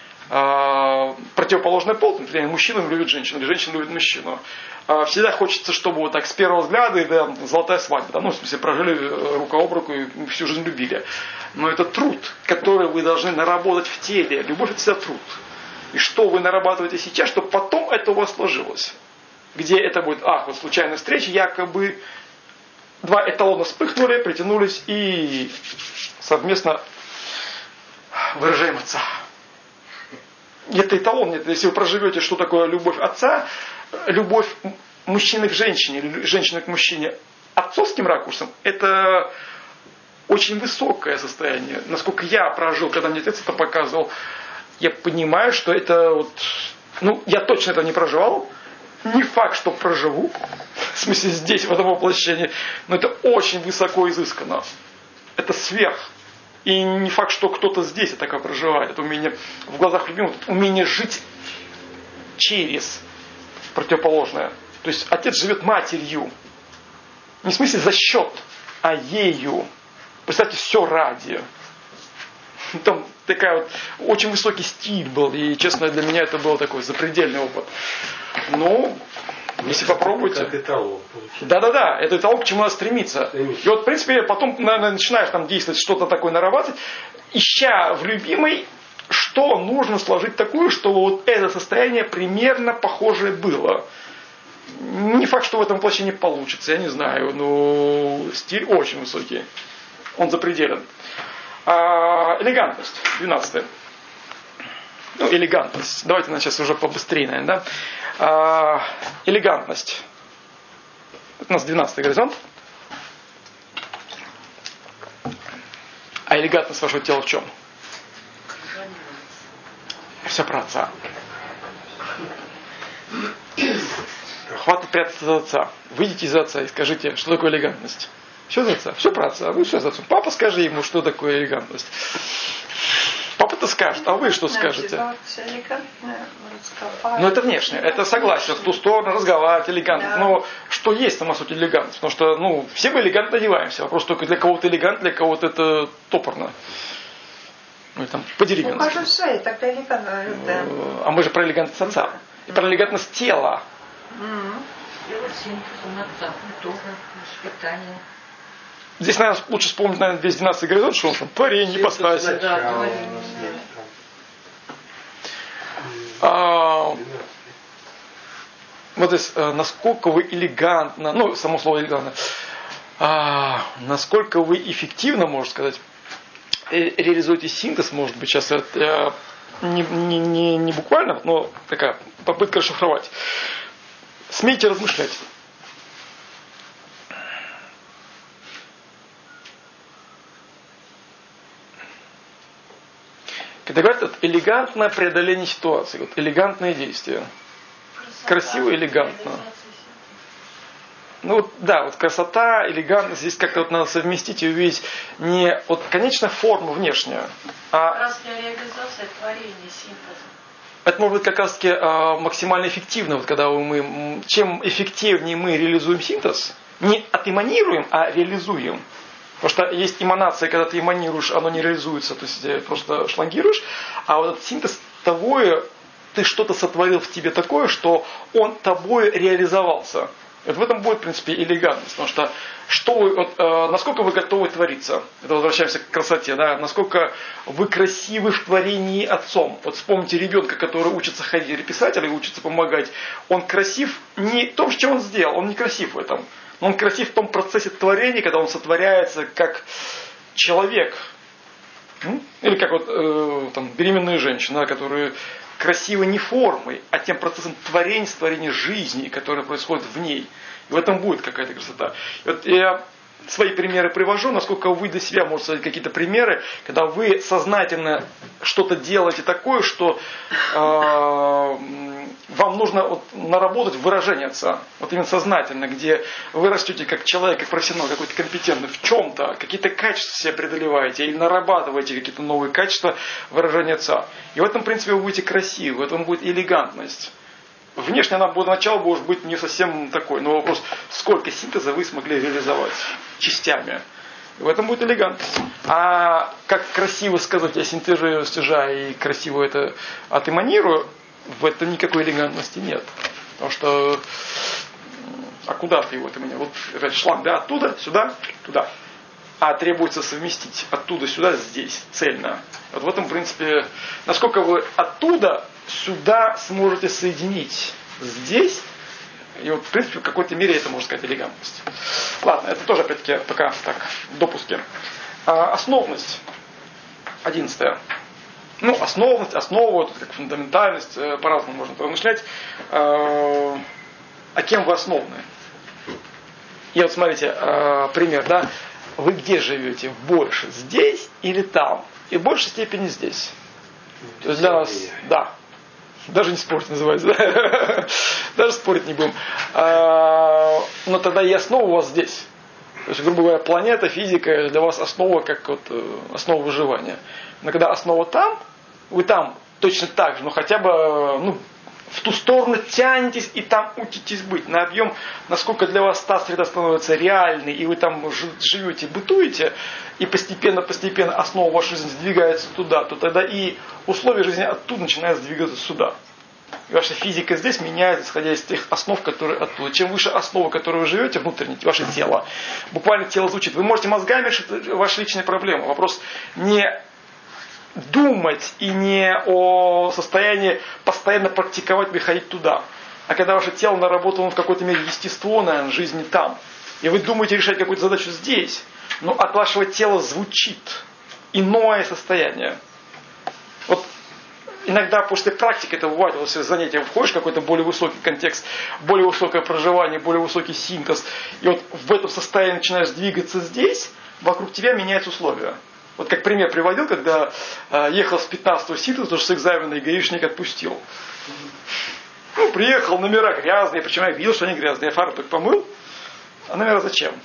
А, противоположный пол, например, мужчина любит женщину, или женщина любит мужчину. А, всегда хочется, чтобы вот так с первого взгляда, и, да, золотая свадьба, да, ну, в смысле, прожили рука об руку и всю жизнь любили. Но это труд, который вы должны наработать в теле. Любовь это всегда труд. И что вы нарабатываете сейчас, чтобы потом это у вас сложилось. Где это будет, ах, вот случайная встреча, якобы два эталона вспыхнули, притянулись и совместно выражаем отца. Это эталон, нет. Если вы проживете, что такое любовь отца, любовь мужчины к женщине, женщины к мужчине отцовским ракурсом, это очень высокое состояние. Насколько я прожил, когда мне отец это показывал, я понимаю, что это вот... Ну, я точно это не проживал. Не факт, что проживу. В смысле, здесь, в этом воплощении. Но это очень высоко изысканно. Это сверх. И не факт, что кто-то здесь это такое проживает. Это умение в глазах любимого, умение жить через противоположное. То есть отец живет матерью. Не в смысле за счет, а ею. Представьте, все ради. Там такая вот, очень высокий стиль был, и, честно, для меня это был такой запредельный опыт. Ну, если попробуйте. Как эталон. Да-да-да, это эталон, к чему надо стремиться. Стремиться. И вот, в принципе, потом, наверное, начинаешь там действовать, что-то такое нарабатывать, ища в любимой, что нужно сложить такое, чтобы вот это состояние примерно похожее было. Не факт, что в этом воплощении получится, я не знаю, но стиль очень высокий. Он запределен. А, элегантность, двенадцатое. Ну, элегантность. Давайте, наверное, сейчас уже побыстрее, наверное, да? А, элегантность. Это у нас двенадцатый горизонт. А элегантность вашего тела в чем? Все про отца. Хватит прятаться за отца. Выйдите из отца и скажите, что такое элегантность. Все за отца. Все про отца. Вы все за отца. Папа, скажи ему, что такое элегантность. Папа-то скажет, а вы что скажете? Ну, это внешне. Это согласен. В ту сторону разговаривать элегантно. Да. Но что есть там, на сути, элегантность? Потому что, ну, все мы элегантно одеваемся. Вопрос только для кого-то элегант, для кого-то это топорно. Ну, там, по-деревенски. У каждого свои, так элегантно. Да. А мы же про элегантность отца. И про элегантность тела. И вот синтез, отца, культура, воспитание. Здесь, наверное, лучше вспомнить, наверное, весь двенадцатый горизонт, что он там творение, ипостаси. Да, а, вот здесь, насколько вы элегантно, ну, само слово элегантно, а, насколько вы эффективно, можно сказать, реализуете синтез, может быть, сейчас это не, не, не, не буквально, но такая попытка расшифровать. Смейте размышлять. Когда говорят, вот, элегантное преодоление ситуации, вот, элегантные действия. Красиво, элегантно. Ну вот, да, вот красота, элегантность, здесь как-то вот надо совместить и увидеть не вот конечная форма внешняя, а... Раз для реализации творения, синтеза. Это может быть как раз таки э, максимально эффективно, вот когда мы, чем эффективнее мы реализуем синтез, не отэманируем, а реализуем. Потому что есть эманация, когда ты эманируешь, оно не реализуется, то есть просто шлангируешь. А вот этот синтез того, ты что-то сотворил в тебе такое, что он тобой реализовался. Вот в этом будет, в принципе, элегантность. Потому что, что вы, вот, э, насколько вы готовы твориться, это возвращаемся к красоте, да, насколько вы красивы в творении отцом. Вот вспомните ребенка, который учится ходить, или писать, или учится помогать. Он красив не в том, что он сделал, он не красив в этом. Но он красив в том процессе творения, когда он сотворяется как человек. Или как вот э, там, беременные женщины, да, которые красивы не формой, а тем процессом творения, творения жизни, которое происходит в ней. И в этом будет какая-то красота. И вот я свои примеры привожу, насколько вы для себя можете сказать какие-то примеры, когда вы сознательно что-то делаете такое, что э, вам нужно вот, наработать выражение отца. Вот именно сознательно, где вы растете как человек, как профессионал, какой-то компетентный в чем-то, какие-то качества себе преодолеваете или нарабатываете какие-то новые качества выражения отца. И в этом, в принципе, вы будете красивы, в этом будет элегантность. Внешне она будет, начало может быть не совсем такой, но вопрос, сколько синтеза вы смогли реализовать частями. И в этом будет элегантность. А как красиво сказать, я синтезирую, стяжаю и красиво это отэманирую, в этом никакой элегантности нет. Потому что, а куда ты его отэманировал? Вот опять шланг, да, оттуда, сюда, туда. А требуется совместить оттуда, сюда, здесь, цельно. Вот в этом, в принципе, насколько вы оттуда сюда сможете соединить здесь, и вот, в принципе, в какой-то мере это, можно сказать, элегантность. Ладно, это тоже, опять-таки, пока так, допуски. А, основность. Одиннадцатое. Ну, основность, основа, тут как фундаментальность, по-разному можно размышлять. А, а кем вы основаны? И вот смотрите, пример, да. Вы где живете? Больше здесь или там? И в большей степени здесь. То есть для нас, да. Даже не спорить называется. Да? Даже спорить не будем. А, но тогда и основа у вас здесь. То есть, грубо говоря, планета, физика для вас основа, как вот, основа выживания. Но когда основа там, вы там точно так же, но хотя бы ну, в ту сторону тянетесь и там учитесь быть. На объем, насколько для вас та среда становится реальной, и вы там живете, бытуете, и постепенно-постепенно основа вашей жизни сдвигается туда, то тогда и условия жизни оттуда начинают сдвигаться сюда. И ваша физика здесь меняется, исходя из тех основ, которые оттуда. Чем выше основа, которой вы живете, внутренне, ваше тело, буквально тело звучит. Вы можете мозгами решить ваши личные проблемы. Вопрос не думать и не о состоянии постоянно практиковать, выходить туда. А когда ваше тело наработало в какой-то мере естество, наверное, жизни там, и вы думаете решать какую-то задачу здесь, но от вашего тела звучит иное состояние. Вот иногда после практики это бывает, вот если занятия входишь в какой-то более высокий контекст, более высокое проживание, более высокий синтез, и вот в этом состоянии начинаешь двигаться здесь, вокруг тебя меняются условия. Вот как пример приводил, когда э, ехал с пятнадцатого синтеза, потому что с экзамена и гаишник отпустил. Ну, приехал, номера грязные, причем я видел, что они грязные, я фары только помыл. А номера зачем?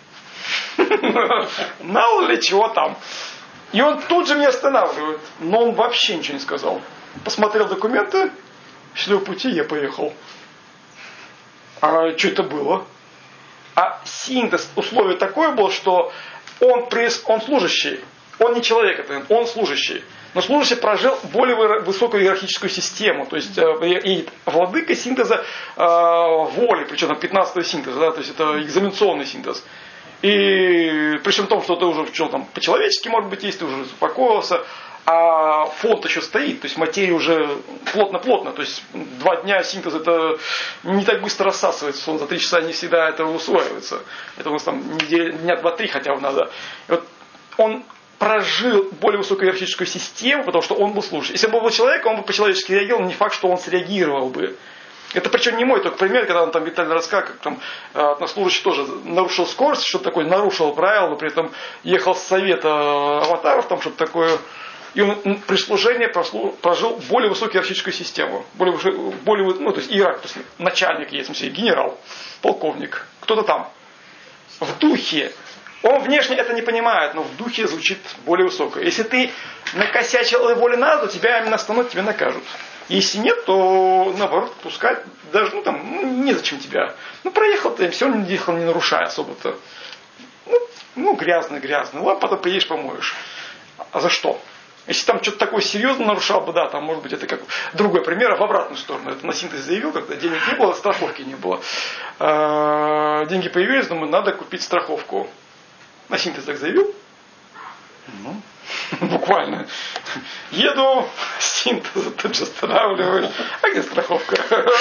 Мало ли чего там. И он тут же меня останавливает. Но он вообще ничего не сказал. Посмотрел документы, счастливого пути, я поехал. А что это было? А синтез, условие такое было, что он, он служащий. Он не человек, это он служащий. Но служащий прожил более высокую иерархическую систему. То есть и владыка синтеза э, воли, причем там пятнадцатого синтеза, да, то есть это экзаменационный синтез. И причем в том, что ты уже что там по-человечески, может быть, есть, ты уже успокоился, а фонд еще стоит, то есть материя уже плотно-плотно, то есть два дня синтез это не так быстро рассасывается, он за три часа не всегда это усваивается. Это у нас там неделя, дня два-три хотя бы надо. И вот он прожил более высокую иерархическую систему, потому что он был служащий. Если бы он был человек, он бы по-человечески реагировал, но не факт, что он среагировал бы. Это причем не мой только пример, когда он там Виталий рассказал, как там однослужащий тоже нарушил скорость, что-то такое, нарушил правила, но при этом ехал с совета аватаров, там что-то такое. И он при служении прожил более высокую иерархическую систему. Более, более, ну, то есть иерарх, то есть начальник есть, в смысле, генерал, полковник, кто-то там. В духе. Он внешне это не понимает, но в духе звучит более высокое. Если ты накосячил его ли надо, то тебя именно остановят, тебя накажут. Если нет, то наоборот, пускай даже, ну там, ну, незачем тебя. Ну, проехал ты, все равно ехал, не нарушая особо-то. Ну, ну грязный, грязный. Ладно, потом приедешь, помоешь. А за что? Если там что-то такое серьезно нарушал бы, да, там, может быть, это как другой пример, а в обратную сторону. Это на синтез заявил, когда денег не было, страховки не было. Деньги появились, думаю, надо купить страховку. На синтез так заявил. Ну, буквально. Еду, синтез тут же останавливаюсь. А где страховка?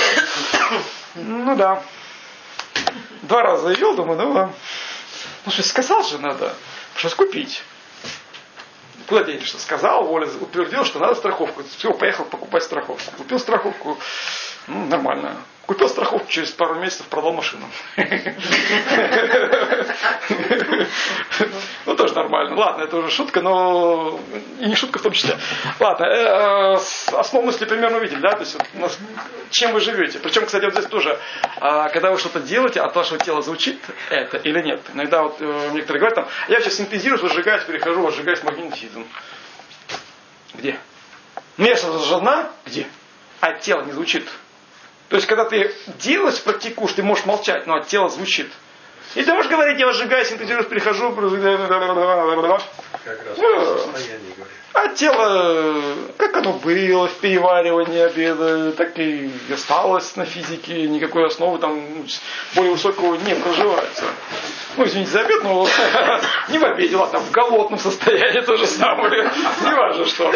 Ну да. Два раза заявил, думаю, ну ладно. Ну что, сказал же надо. Что купить? Куда денешь, что сказал, Воля утвердил, что надо страховку. Все, поехал покупать страховку. Купил страховку, ну, нормально. Купил страховку, через пару месяцев продал машину. Ну, тоже нормально. Ладно, это уже шутка, но и не шутка в том числе. Ладно, основу мысли примерно увидели, да? То есть, чем вы живете. Причем, кстати, вот здесь тоже, когда вы что-то делаете, от вашего тела звучит это или нет. Иногда вот некоторые говорят, там, я сейчас синтезирую, выжигаюсь, перехожу, выжигаюсь в магнетизм. Где? Ну, я зажжена, где? А тело не звучит. То есть, когда ты делаешь, практикуешь, ты можешь молчать, но от тела звучит. И ты можешь говорить, я выжигаю, синтезируюсь, перехожу. Как раз состояние говорит. А тело, как оно было в переваривании обеда, так и осталось на физике, никакой основы там более высокого не проживается. Ну, извините за обед, но не в обеде, ладно, в голодном состоянии то же самое. Не важно, что.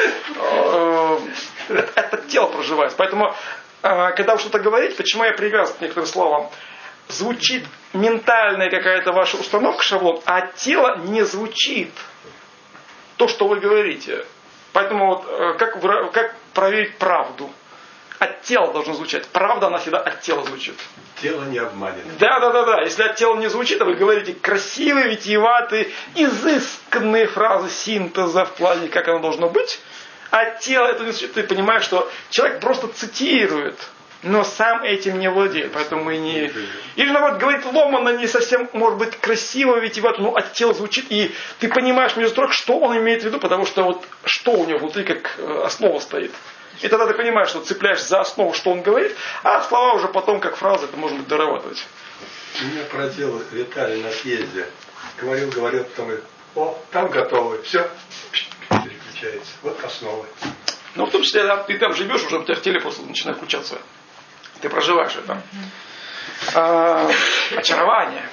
Это тело проживает. Поэтому, когда вы что-то говорите, почему я привязан к некоторым словам, звучит ментальная какая-то ваша установка, шаблон, а тело не звучит то, что вы говорите. Поэтому вот, как, как проверить правду? От тела должно звучать. Правда, она всегда от тела звучит. Тело не обманет. Да, да, да, да. Если от тела не звучит, а вы говорите красивые, витиеватые, изысканные фразы синтеза в плане, как оно должно быть, а от тела это не звучит, ты понимаешь, что человек просто цитирует, но сам этим не владеет. Поэтому мы не... Или, наоборот, говорит ломано, не совсем, может быть, красиво, витиевато, но от тела звучит, и ты понимаешь между строк, что он имеет в виду, потому что вот что у него внутри как основа стоит. И тогда ты понимаешь, что цепляешь за основу, что он говорит, а слова уже потом, как фразы, это можно дорабатывать. Меня поразил Виталий на съезде. Говорил, говорил, потом говорит, о, там готовы, все, переключается. Вот основа. Ну, в том числе, да, ты там живешь, уже у тебя в теле просто начинает включаться. Ты проживаешь это. А, очарование.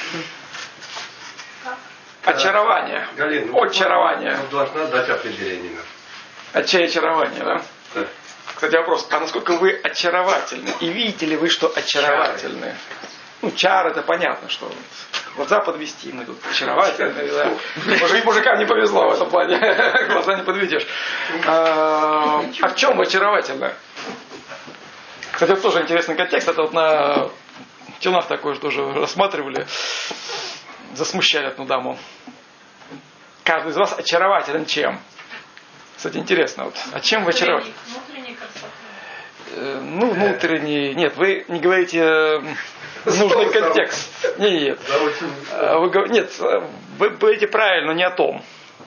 Очарование. Галина, ну, очарование. Ну, должна дать определение. Очарование, да? Да. Кстати, вопрос, а насколько вы очаровательны? И видите ли вы, что очаровательны? Чары. Ну, чар это понятно, что вот, глаза подвести, мы тут очаровательные, да. Мужик, мужикам не повезло в этом плане, глаза не подведешь. А, а в чем вы очаровательны? Кстати, это тоже интересный контекст, это вот на Тюнах такое тоже рассматривали, засмущали одну даму. Каждый из вас очарователен чем? Кстати, интересно, вот, а чем вы очаровательны? Внутренний красотой. Ну, внутренний. Нет, вы не говорите нужный контекст. Нет, нет. Вы, нет, вы говорите правильно, не о том.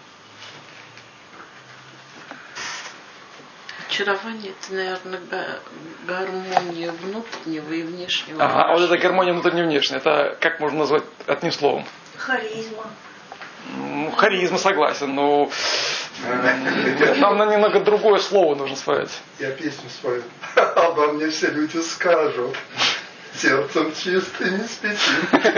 Очарование — это, наверное, гармония внутреннего и внешнего. Ага, а вот эта гармония внутреннего и внешнего, это как можно назвать одним словом? Харизма. Ну, харизма, согласен, но нам на немного другое слово нужно сказать. Я песню свою. Обо мне все люди скажут. Сердцем чистый не спеси.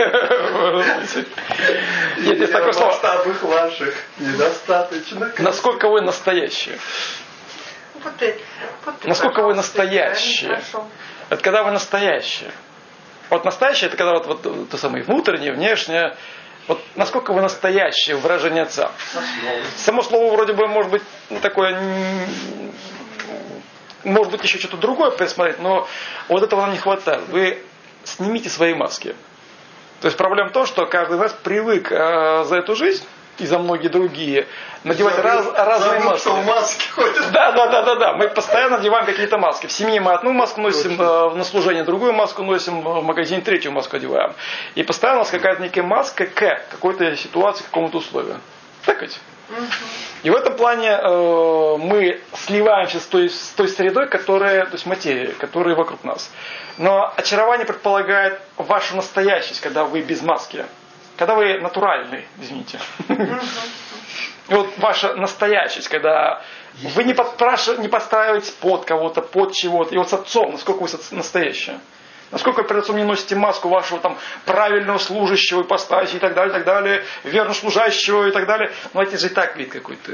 Нет, есть такое слово. Масштабах ваших недостаточно. Насколько вы настоящие? Вот это, вот это, Насколько вы настоящие? Это когда вы настоящие. Вот настоящее, это когда вот, вот то самое внутреннее, внешнее. Вот насколько вы настоящее в выражении отца. Само слово вроде бы может быть такое, может быть еще что-то другое присмотреть, но вот этого нам не хватает. Вы снимите свои маски. То есть проблема в том, что каждый из нас привык э, за эту жизнь и за многие другие надевать забыл, раз, разные забыл, маски. маски ходят. Да, да, да, да, да. Мы постоянно надеваем какие-то маски. В семье мы одну маску носим, э, на служение другую маску носим, в магазине третью маску одеваем. И постоянно у нас какая-то некая маска к какой-то ситуации, к какому-то условию. Так ведь? Угу. И в этом плане э, мы сливаемся с той, с той средой, которая, то есть материей, которая вокруг нас. Но очарование предполагает вашу настоящесть, когда вы без маски. Когда вы натуральный, извините. И вот ваша настоящесть, когда вы не, подпраш... не подстраиваетесь под кого-то, под чего-то. И вот с отцом, насколько вы настоящие. Насколько вы перед отцом не носите маску вашего там правильного служащего, ипостаси и так далее, и так далее, верно служащего и так далее. Но это же и так вид какой-то.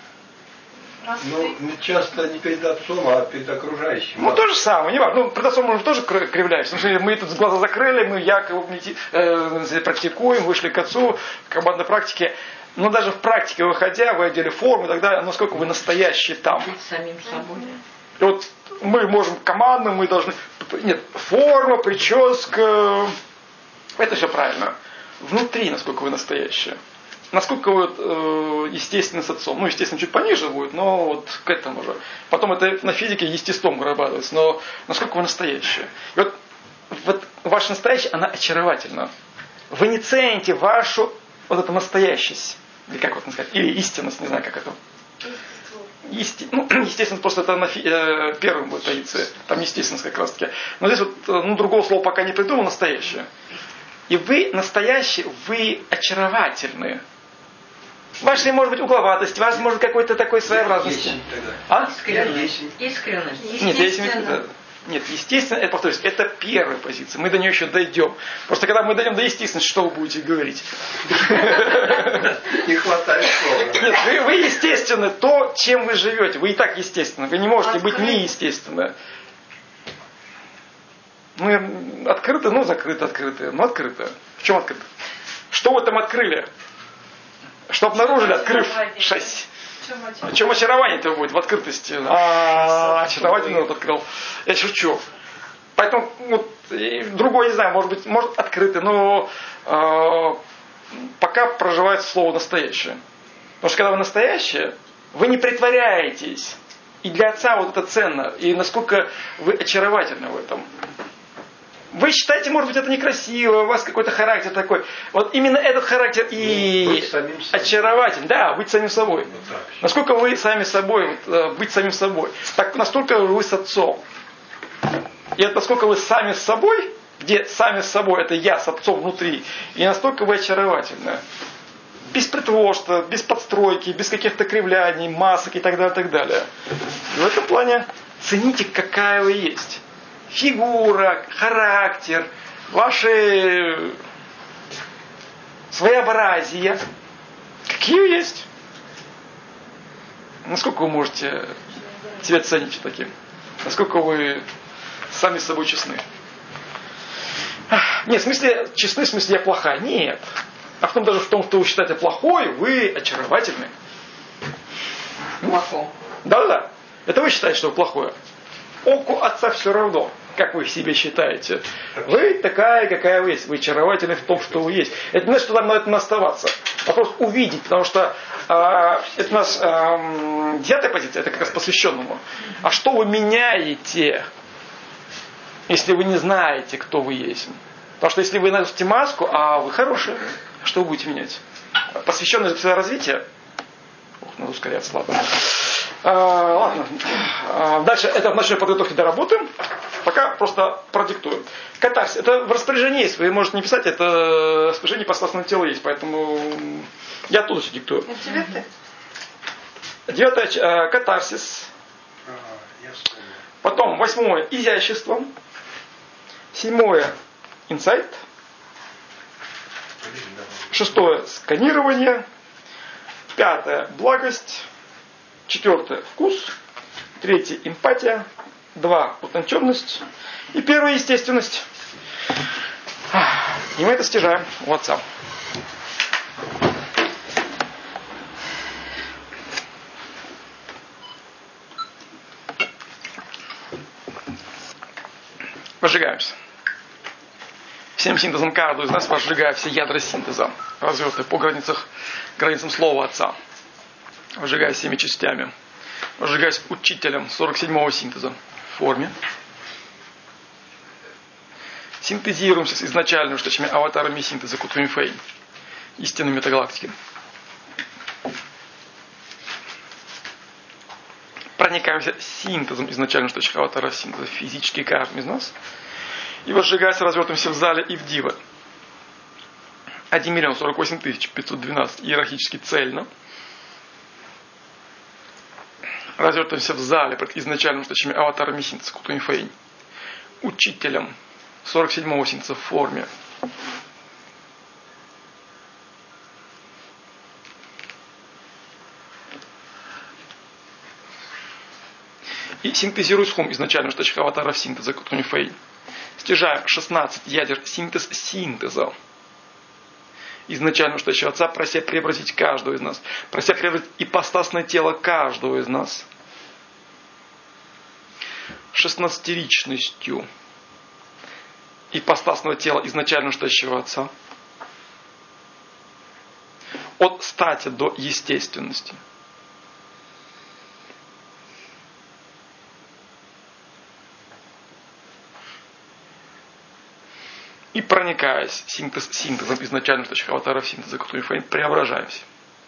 Ну, часто не перед отцом, а перед окружающим. Ну, то же самое, не важно. Ну, перед отцом мы же тоже кривляемся. Потому что мы тут глаза закрыли, мы якобы э, практикуем, вышли к отцу в командной практике. Но даже в практике, выходя, вы одели форму и так далее, насколько вы настоящие там. Быть самим собой. И вот мы можем командно, мы должны... Нет, форма, прическа, это все правильно. Внутри, насколько вы настоящие. Насколько вы э, естественно с отцом. Ну, естественно, чуть пониже будет, но вот к этому же. Потом это на физике естеством вырабатывается. Но насколько вы настоящие. И вот, вот ваше настоящее, она очаровательна. Вы не цените вашу вот эту настоящесть. Или как вот сказать, или истинность, не знаю, как это. Есте... Ну, естественно, просто это на фи... э, первом будет таиться. Там естественность как раз таки. Но здесь вот, ну, другого слова пока не придумал, настоящее. И вы настоящие, вы очаровательные. Вашей может быть угловатость, вашей может какой-то такой своеобразности. А? Искренность. Искренность. Нет, естественно. Нет, естественно, это, повторюсь, это первая позиция. Мы до нее еще дойдем. Просто когда мы дойдем до естественности, что вы будете говорить? Не хватает слова. Нет, вы, вы естественно то, чем вы живете. Вы и так естественно. Вы не можете быть неестественно. Ну, открыто, ну, закрыто, открыто. Ну, открыто. В чем открыто? Что вы там открыли? Что обнаружили, открыв шесть? В чем очарование-то будет в открытости? А, очаровательно вот открыл. Я шучу. Поэтому, вот, другое не знаю, может быть, может открытый, но э, пока проживается слово настоящее. Потому что когда вы настоящее, вы не притворяетесь. И для отца вот это ценно. И насколько вы очаровательны в этом. Вы считаете, может быть, это некрасиво, у вас какой-то характер такой. Вот именно этот характер и очаровательный. Да, быть самим собой. Вот насколько вы сами собой, быть самим собой, так настолько вы с отцом. И это насколько вы сами с собой, где сами с собой, это я с отцом внутри, и настолько вы очаровательны. Без притворства, без подстройки, без каких-то кривляний, масок и так далее, так далее. И в этом плане цените, какая вы есть. Фигура, характер, ваши своеобразия. Какие вы есть. Насколько вы можете себя ценить таким? Насколько вы сами с собой честны? Нет, в смысле, честны, в смысле я плохая. Нет. А в том даже в том, что вы считаете плохой, вы очаровательны. Плохой. Да-да-да. Это вы считаете, что вы плохое. Оку отца все равно, как вы себе считаете. Вы такая, какая вы есть. Вы очаровательны в том, что вы есть. Это не значит, что там на этом оставаться. Вопрос увидеть, потому что э, это у нас э, девятая позиция, это как раз посвященному. А что вы меняете, если вы не знаете, кто вы есть? Потому что если вы носите маску, а вы хорошие, что вы будете менять? Посвященное за развитие? Ох, надо ускоряться, ладно. А, ладно. А, дальше это в начале подготовки до работы. Пока просто продиктую. Катарсис. Это в распоряжении есть. Вы можете не писать, это распоряжение посластного тела есть. Поэтому я оттуда все диктую. Девятое. Девятое. Катарсис. Потом восьмое. Изящество. Седьмое. Инсайт. Шестое. Сканирование. Пятое. Благость. Четвертое. Вкус. Третье. Эмпатия. Два. Утонченность. И первая. Естественность. И мы это стяжаем у отца. Возжигаемся. Всем синтезом каждого из нас возжигая все ядра синтеза, развернутые по границах, границам слова Отца. Возжигая всеми частями. Возжигаясь учителем сорок седьмого синтеза в форме. Синтезируемся с изначальными штучными аватарами синтеза Кутуми Фэй, истинной метагалактики. Проникаемся синтезом изначальных штучных аватаров синтеза физически каждым из нас. И возжигаясь, развертываемся в зале и в дивы. один миллион сорок восемь тысяч пятьсот двенадцать иерархически цельно. Развертываемся в зале пред изначальными штучными аватарами синтеза Кутуми Фэй. Учителем сорок седьмого синтеза в форме. И синтезируя схом изначальных штучных аватаров синтеза Кутуми Фэй. Стяжаем шестнадцать ядер синтез синтеза. Изначально штучного Отца, прося преобразить каждого из нас. Прося преобразить ипостасное тело каждого из нас. Шестнадцатеричностью ипостасного тела изначально штучного Отца. От стати до естественности. И проникаясь синтез, синтезом изначальных штучных аватаров синтеза Кутуми Фэй, преображаемся.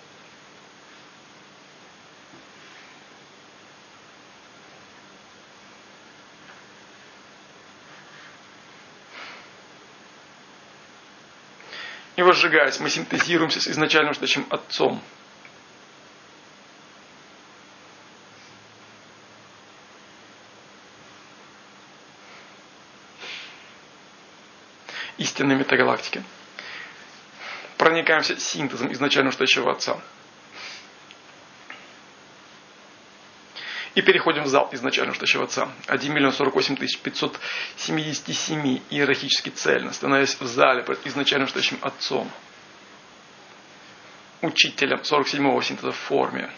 И возжигаясь, мы синтезируемся с изначальным штучным Отцом. Истинной метагалактики. Проникаемся синтезом изначально штучного Отца. И переходим в зал изначально штучного Отца. один миллион сорок восемь тысяч пятьсот семьдесят семь иерархически цельно, становясь в зале перед изначально штучным Отцом. Учителем сорок седьмого синтеза в форме.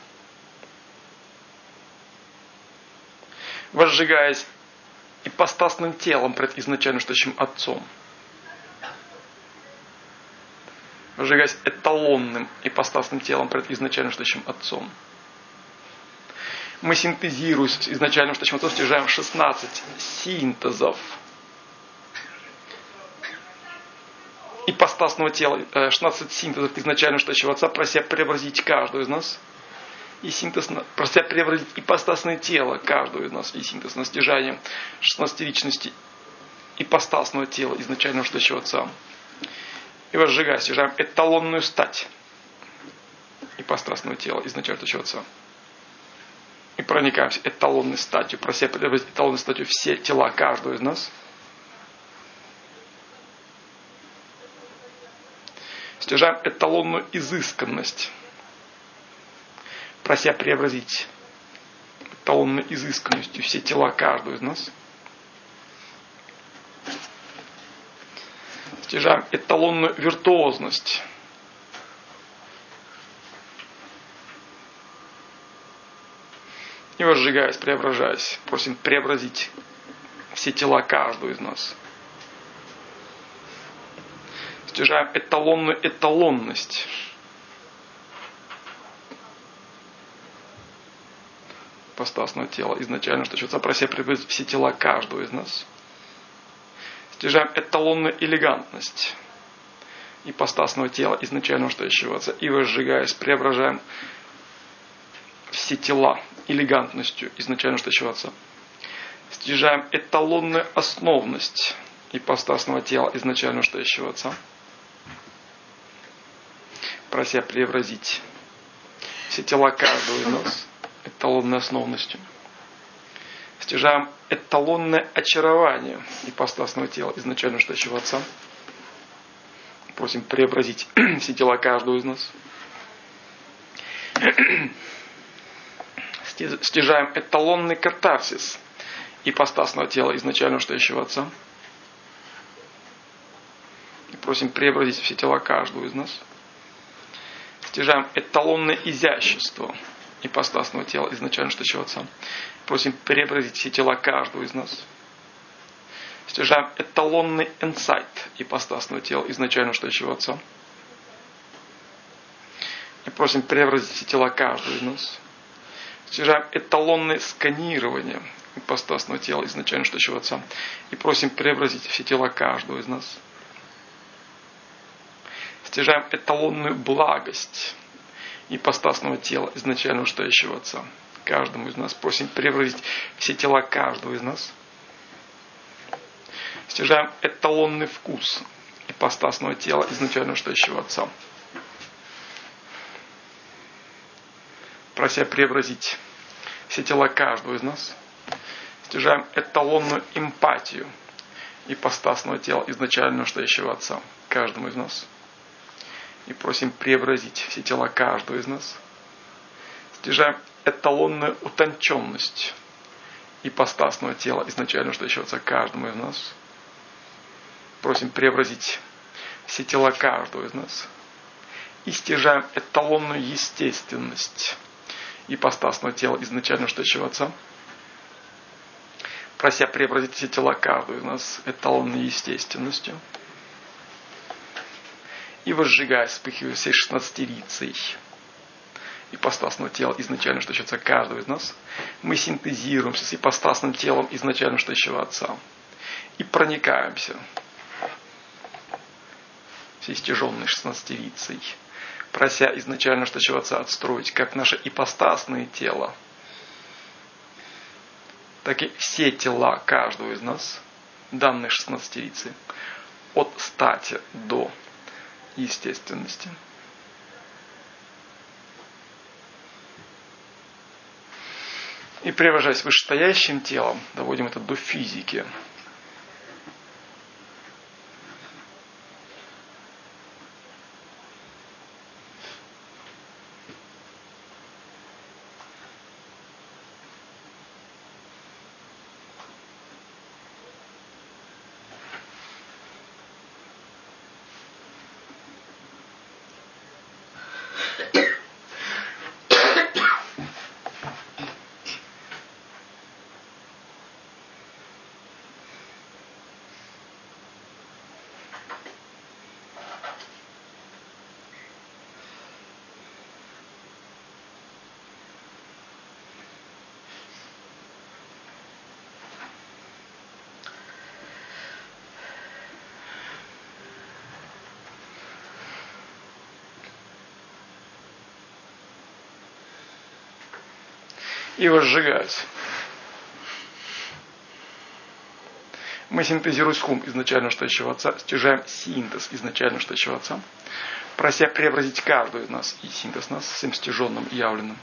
Возжигаясь ипостасным телом пред изначально штучным Отцом. Возжигаясь эталонным ипостасным телом пред изначальным штучным Отцом. Мы синтезируем с изначальным штучным Отцом, стяжаем шестнадцать синтезов ипостасного тела, шестнадцать синтезов изначально стоящего Отца, прося преобразить каждую из нас, и синтез, прося преобразить ипостасное тело каждую из нас, и синтез на стяжание шестнадцати личностей ипостасного тела изначально стоящего Отца. И возжигая, стяжаем эталонную стать ипостасного тела изначально стоящего Отца. И проникаемся эталонной статью, прося преобразить эталонной статью все тела каждую из нас. Стяжаем эталонную изысканность, прося преобразить эталонной изысканностью все тела каждую из нас. Стяжаем эталонную виртуозность, и возжигаясь, преображаясь, просим преобразить все тела каждую из нас. Стяжаем эталонную эталонность, ипостасного тела изначально, что Отца, прося преобразить все тела каждого из нас. Стяжаем эталонную элегантность ипостасного тела изначально стоящего Отца, и возжигаясь, преображаем все тела элегантностью изначально стоящего Отца. Стяжаем эталонную основность ипостасного тела изначально стоящего Отца, прося преобразить все тела каждого из нас эталонной основностью. Стяжаем эталонное очарование ипостасного тела изначально стоящего Отца. Просим преобразить все тела каждого из нас. Стяжаем эталонный катарсис ипостасного тела изначально стоящего Отца. И просим преобразить все тела каждого из нас. Стяжаем эталонное изящество ипостасного тела изначально стоящего Отца. Просим преобразить все тела каждого из нас. Стяжаем эталонный инсайт ипостасного тела изначально стоящего Отца. И просим преобразить все тела каждого из нас. Стяжаем эталонное сканирование ипостасного тела изначально стоящего Отца. И просим преобразить все тела каждого из нас. Стяжаем эталонную благость ипостасного тела изначально стоящего Отца. Каждому из нас просим преобразить все тела каждого из нас. Стяжаем эталонный вкус ипостасного тела изначально стоящего Отца, прося преобразить все тела каждого из нас. Стяжаем эталонную эмпатию ипостасного тела изначально стоящего Отца каждому из нас. И просим преобразить все тела каждого из нас. Стяжаем эталонную утонченность ипостасного тела изначально стоящего Отца каждому из нас. Просим преобразить все тела каждого из нас. И стяжаем эталонную естественность ипостасного тела изначально стоящего Отца, прося преобразить все тела каждого из нас эталонной естественностью. И возжигая, вспыхивая всей шестнадцатирицей ипостасного тела изначально стоящего Отца каждого из нас, мы синтезируемся с ипостасным телом изначально стоящего Отца и проникаемся всей стяженной шестнадцатирицей, прося изначально стоящего Отца отстроить как наше ипостасное тело, так и все тела каждого из нас, данной шестнадцатирицы, от стати до естественности. И преображаясь вышестоящим телом, доводим это до физики. и возжигаюсь. Мы синтезируем хум изначально настоящего Отца, стяжаем синтез изначально настоящего Отца, прося преобразить каждую из нас и синтез нас всем стяженным и явленным.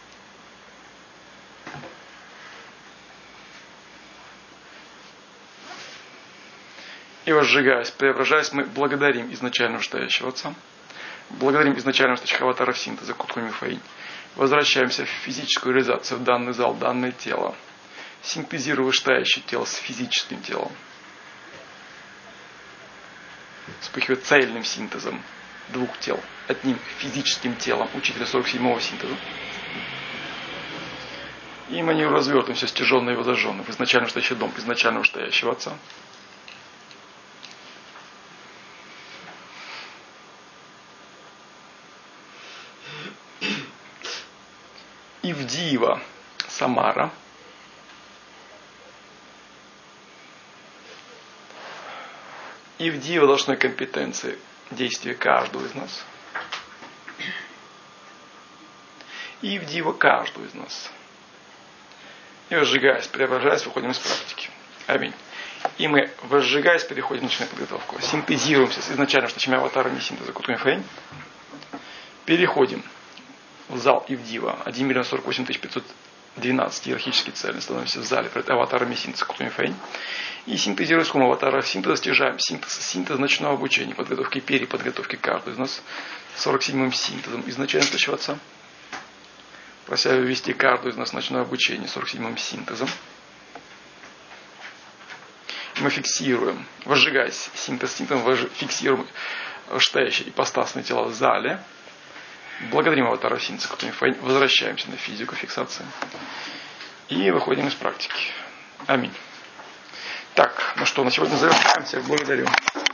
И возжигаясь, преображаясь, мы благодарим изначально настоящего Отца, благодарим изначально настоящего аватаров синтеза Кутхуми Фаинь, возвращаемся в физическую реализацию, в данный зал, в данное тело, синтезируя вышестоящее тело с физическим телом, вспыхивает цельным синтезом двух тел, одним физическим телом учителя сорок седьмого синтеза. И мы не развертываем все стяженное и возожженное в изначально настоящий дом, изначально настоящего Отца. Ивдива Самара. Ивдива должной компетенции действия каждого из нас. Ивдива каждого из нас. И возжигаясь, преображаясь, выходим из практики. Аминь. И мы, возжигаясь, переходим в начальную подготовку. Синтезируемся с изначально настоящими аватарами синтеза Кутхуми Фаинь. Переходим в зал Ивдива. один миллион сорок восемь тысяч пятьсот двенадцать иерархические цели. Становимся в зале перед аватарами синтеза Кутхуми Фаинь. И синтезируя с хум аватаров синтеза, стяжаем синтез, синтез ночного обучения, подготовки и переподготовки каждого из нас сорок седьмым синтезом изначально настоящего Отца. Прося ввести каждую из нас ночное обучение сорок седьмым синтезом. Мы фиксируем, возжигаясь синтез синтезом, фиксируем вышестоящие ипостасные тела в зале. Благодарим аватаров синтеза, возвращаемся на физику фиксации. И выходим из практики. Аминь. Так, ну что, на сегодня завершаем. Всех благодарю.